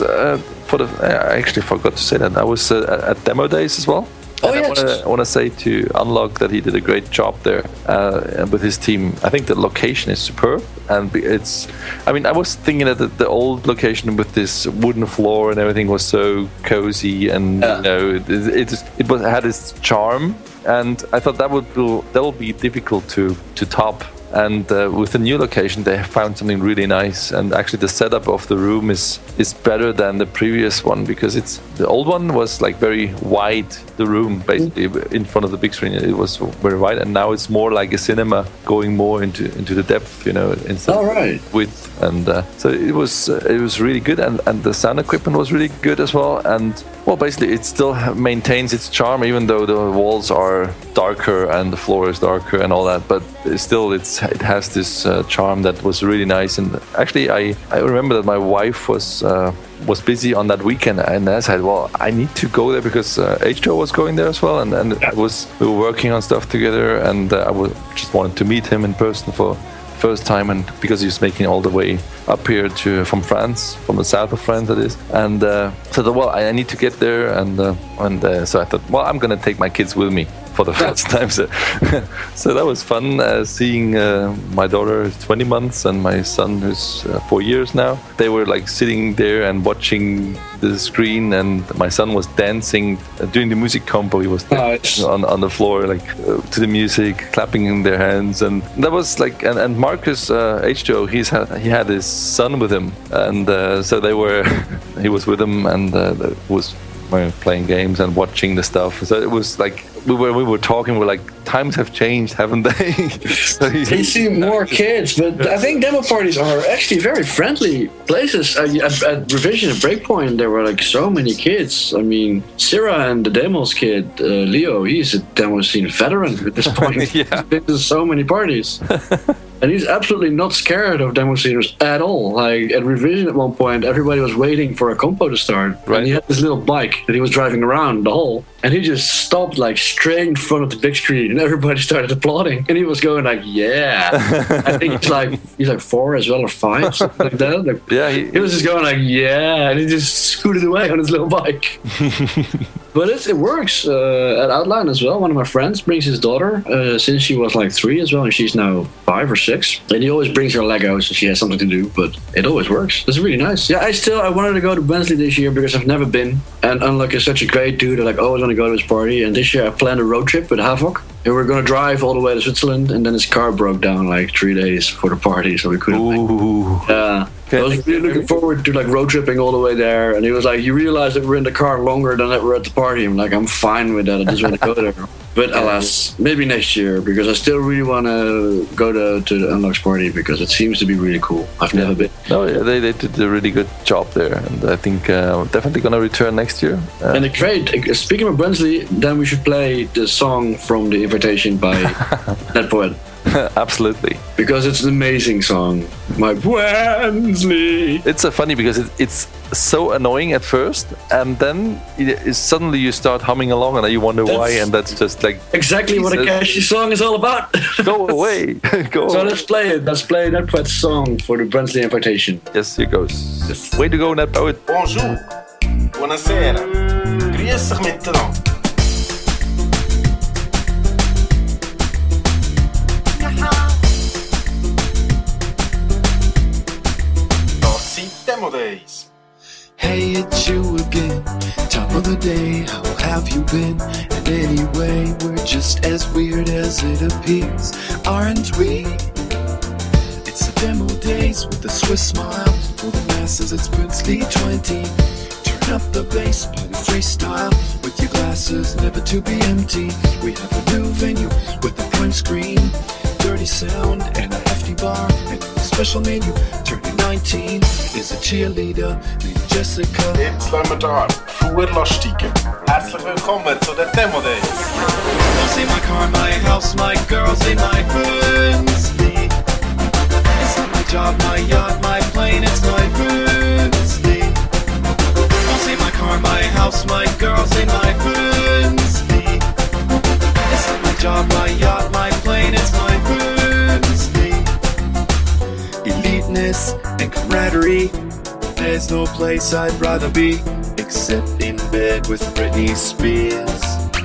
I actually forgot to say that I was at demo days as well. Oh, yes. I want to say to Unlock that he did a great job there with his team. I think the location is superb, and it's. I mean, I was thinking that the old location with this wooden floor and everything was so cozy, and you know, it had its charm. And I thought that will be difficult to top. And with the new location, they found something really nice. And actually, the setup of the room is better than the previous one, because the old one was like very wide. The room basically in front of the big screen, it was very wide, and now it's more like a cinema, going more into the depth, you know, instead of width. And so it was really good, and the sound equipment was really good as well. And well, basically, it still maintains its charm, even though the walls are darker and the floor is darker and all that. But still, it has this charm that was really nice. And actually, I remember that my wife was busy on that weekend, and I said, well, I need to go there because H2O was going there as well, and we were working on stuff together, and I just wanted to meet him in person for the first time, and because he was making all the way up here from France, from the south of France, that is, and so well, I need to get there, and so I thought, well, I'm gonna take my kids with me. for the first time. So, so that was fun seeing my daughter who's 20 months and my son who's 4 years now. They were like sitting there and watching the screen, and my son was dancing during the music compo. He was on the floor like to the music, clapping in their hands, and that was like. And Marcus H2O, he had his son with him, and so they were. He was with him and was playing games and watching the stuff. So it was like we were talking. We're like, times have changed, haven't they? So they see more kids, but I think demo parties are actually very friendly places. At Revision and Breakpoint, there were like so many kids. I mean, Syrah and the demos kid, Leo, he's a demo scene veteran at this point. Yeah. He's been to so many parties. And he's absolutely not scared of demo sceners at all. Like at Revision at one point, everybody was waiting for a compo to start. Right. And he had this little bike that he was driving around the hall. And he just stopped like straight in front of the big screen, and everybody started applauding. And he was going like, yeah. I think he's like 4 as well, or 5, something like that. Like, yeah, he was just going like, yeah. And he just scooted away on his little bike. But it works at Outline as well. One of my friends brings his daughter since she was like 3 as well, and she's now 5 or 6. And he always brings her Legos, so she has something to do. But it always works. It's really nice. Yeah, I wanted to go to Bensley this year because I've never been. And Unlock is such a great dude. I always want to go to his party. And this year I planned a road trip with Havok. And we're going to drive all the way to Switzerland. And then his car broke down like 3 days for the party, so we couldn't. Ooh. Yeah. I was really looking forward to like road tripping all the way there, and he was like, "You realize that we're in the car longer than that we're at the party." I'm like, "I'm fine with that. I just want to go there." But alas, maybe next year, because I still really want to go to the Unlocks party because it seems to be really cool. I've never been. No, yeah, they did a really good job there, and I think I'm definitely gonna return next year. And great. Speaking of Brensley, then we should play the song from The Invitation by Net Poet. Absolutely, because it's an amazing song. My Brensley. It's funny because it's so annoying at first, and then suddenly you start humming along, and you wonder why. And that's just like exactly what a catchy song is all about. Go away, go. So let's play it. Let's play Net Poet's song for the Brensley Invitation. Yes, here goes. Yes. Way to go, Net Poet. Bonjour, buonasera, grüß dich miteinander. Demo days. Hey, it's you again. Top of the day, how have you been? And anyway, we're just as weird as it appears, aren't we? It's the demo days with a Swiss smile. For the masses, it's Brensley 20. Turn up the bass, party freestyle. With your glasses never to be empty. We have a new venue with a print screen, 30 sound and a hefty bar, and a special menu. Turning 19 is a cheerleader named Jessica. Jetzt lassen wir da vorlastigen. Herzlich willkommen zu den Demo Days. Girls in my car, my house, my girls in my Brensley. It's not my job, my yacht, my plane, it's my Brensley. Girls in my car, my house, my girls in my Brensley. It's not my job, my yacht, my plane, it's my Brensley. Eliteness and camaraderie. There's no place I'd rather be except in bed with Britney Spears.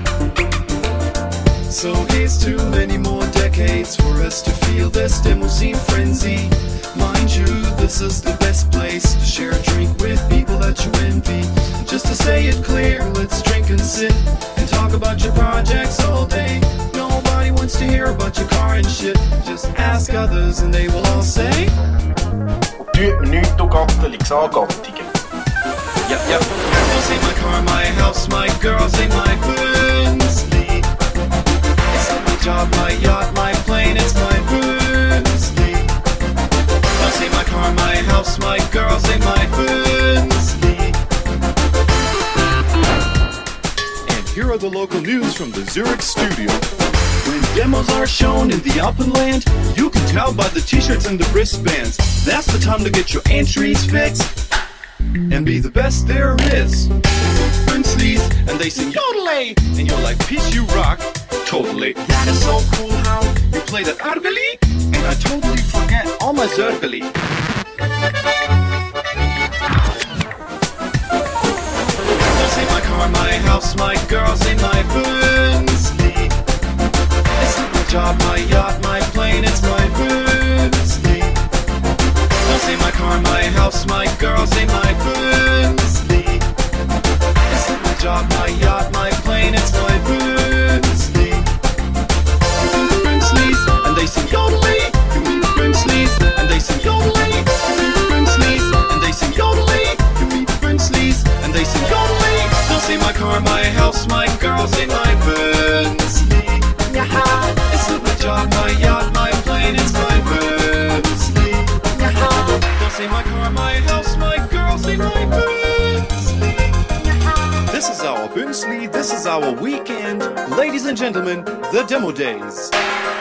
So here's to many more decades for us to feel this demo scene frenzy. Mind you, this is the best place to share a drink with people that you envy. Just to say it clear, let's drink and sit and talk about your projects all day. Nobody wants to hear about your car and shit. Just ask others and they will all say, Tut mir nichts, du Gatteli, sag Gattigen. Yep. Girls in my car, my house, my girls in my Brensley. It's not my job, my yacht, my plane, it's my Brensley. Girls in my car, my house, my girls in my Brensley. And here are the local news from the Zurich studio. When demos are shown in the Alpenland, you can tell by the t-shirts and the wristbands. That's the time to get your entries fixed and be the best there is. Brensley's, and they sing yodelay, and you're like, peace, you rock. Totally. That is so cool how you play that argally, and I totally forget all my zergally. Girls in my car, my house, my girls in my Brensley. job, my yacht, my plane, it's my Bundesliga. Don't say my car, my house, my girl, say my Bundesliga. It's my job, my yacht, my plane, it's my Bundesliga. You meet the Bundesliga, and they sing yodeling. You meet the Bundesliga, and they sing yodeling. You meet the Bundesliga, and they sing yodeling. You meet the Bundesliga, and they sing yodeling. Don't say my car, my house, my girl, say my Bundesliga. It's my job, my yacht, my plane, it's my Bundesliga. Don't say my car, my house, my girl, say my Bundesliga. This is our Bundesliga, this is our weekend. Ladies and gentlemen, the Demo Days.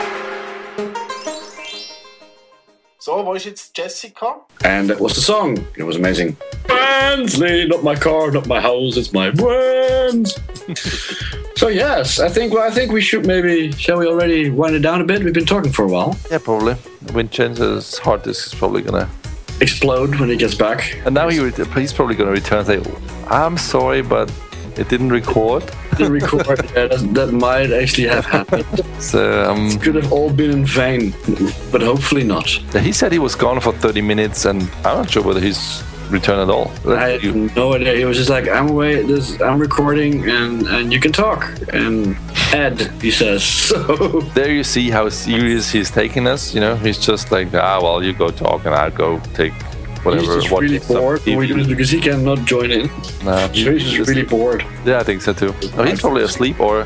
So, wo ist jetzt Jessica? And that was the song. It was amazing. Barnsley, not my car, not my house, it's my friends. So yes, I think we should maybe, shall we already wind it down a bit? We've been talking for a while. Yeah, probably. Vincenzo's hard disk is probably gonna Explode when he gets back. And now he's probably gonna return and say, "I'm sorry, but it didn't record." The record, yeah, that might actually have happened. So It could have all been in vain, but hopefully not. he said he was gone for 30 minutes, and I'm not sure whether he's returned at all. I have no idea. He was just like, I'm away, I'm recording, and you can talk. And Ed, he says. So There you see how serious he's taking us. You know, he's just like, well, you go talk, and I'll go take whatever. he's just really bored because he cannot join in. Nah, So he's just really bored. Yeah, I think so too. Oh, he's probably asleep, or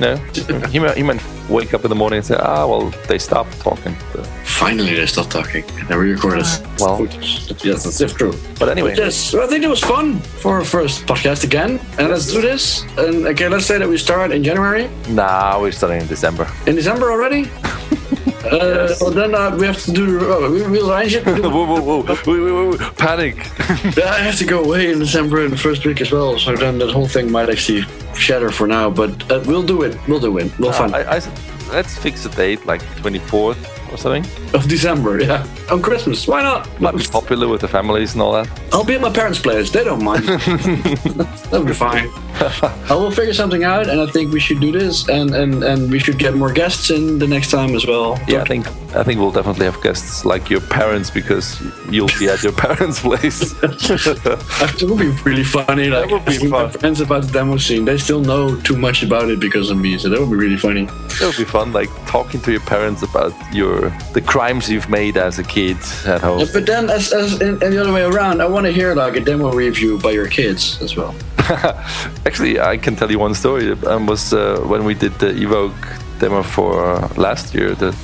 he might wake up in the morning and say, well, they stopped talking. So, Finally, they stopped talking. And then we recorded. well, Yes, that's if true. but anyway, But yes, I think it was fun for our first podcast again. And let's do this. And okay, let's say that we start in January. we're starting in December. In December already? Well, then we have to do. We'll arrange it. Whoa, panic. Yeah, I have to go away in December in the first week as well. So then that whole thing might actually shatter for now. But we'll do it. We'll find Let's fix a date, like 24th or something. of December. Yeah, on Christmas. Why not? Might be popular with the families and all that. I'll be at my parents' place. They don't mind. That'll be fine. I will figure something out, and I think we should do this, and we should get more guests in the next time as well. Yeah, I think we'll definitely have guests like your parents, because you'll be at your parents' place. It would be really funny. Like, would be asking my fun. friends about the demo scene. They still know too much about it because of me, so that would be really funny. It would be fun, like talking to your parents about the crimes you've made as a kid at home. But then, as in the other way around, I want to hear like a demo review by your kids as well. Actually, I can tell you one story. It was when we did the Evoke demo for last year, the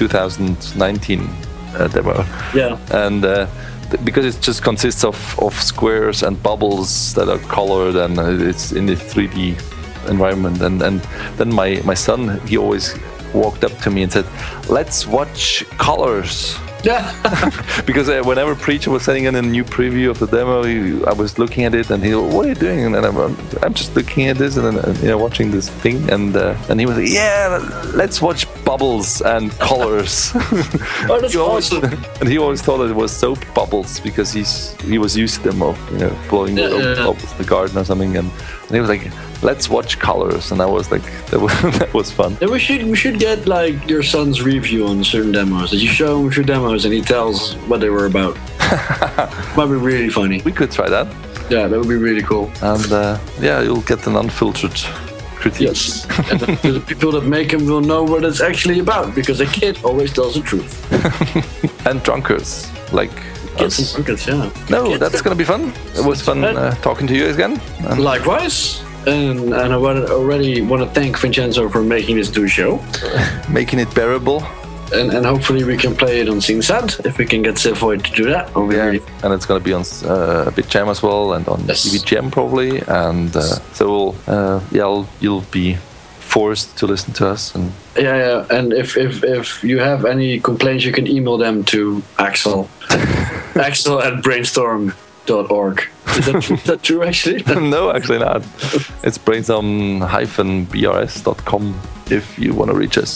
2019 demo. Yeah. And because it just consists of squares and bubbles that are colored, and it's in the 3D environment. And then my son, he always walked up to me and said, "Let's watch colors." Yeah. Because whenever Preacher was sending in a new preview of the demo, I was looking at it, and he, "What are you doing?" And I'm just looking at this, and then watching this thing, and he was like, "Yeah, let's watch bubbles and colors." Oh, that's awesome. And he always thought that it was soap bubbles because he was used to them of blowing soap bubbles in the garden or something, and he was like, "Let's watch colors," and I was like, that was fun. Yeah, we should get like your son's review on certain demos. That you show him a few demos and he tells what they were about. Might be really funny. We could try that, Yeah, that would be really cool. and you'll get an unfiltered critique. Yes. And the people that make him will know what it's actually about, because a kid always tells the truth. And drunkards like Kids and us. drunkards, yeah. No, that's gonna be fun. It was fun talking to you again. And Likewise. And I already want to thank Vincenzo for making this new show. making it bearable. And hopefully we can play it on SceneSat if we can get Savoy to do that. It'll be really And it's going to be on BitJam as well, and on Yes. EVGM probably. And so you'll be forced to listen to us. And Yeah. And if you have any complaints, you can email them to Axel. Axel at brainstorm.org. Is that true, actually? no, actually not. It's brainstorm-brs.com if you want to reach us.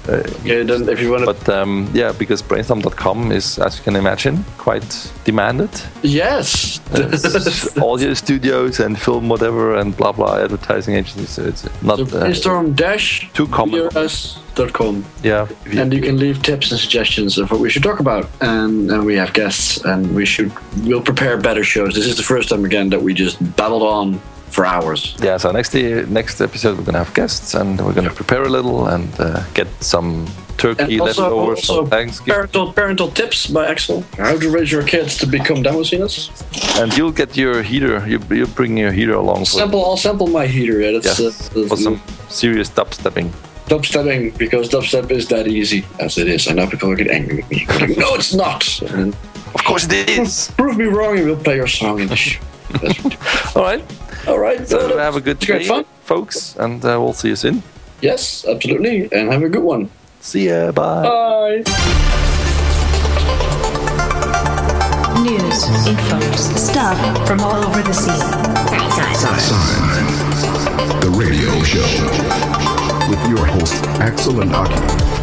Okay, then if you want to. But yeah, because brainstorm.com is, as you can imagine, quite demanded. Yes. Audio studios and film whatever and blah blah advertising agencies. So it's not So brainstorm-. too common. .com. Yeah, And you can leave tips and suggestions of what we should talk about, and we have guests, and we'll prepare better shows. This is the first time again that we just babbled on for hours. Yeah, so next episode we're gonna have guests and we're gonna prepare a little and get some turkey And leftovers also from Thanksgiving. parental tips by Axel. How to raise your kids to become Damascenus. And you'll get your heater. You bring your heater along. I'll sample my heater. Yeah, that's For some serious dubstepping. dubstepping, because dubstep is that easy as it is. I know people will get angry with me. Like, no, it's not. And Of course it is. prove me wrong, and we'll play your song in the show. All right. All right. So have a good It's great day, fun. folks, and we'll see you soon. Yes, absolutely, and have a good one. See ya. Bye. Bye. News, info, stuff from all over the sea. Sign. The radio show. With your host, Axel and Aki.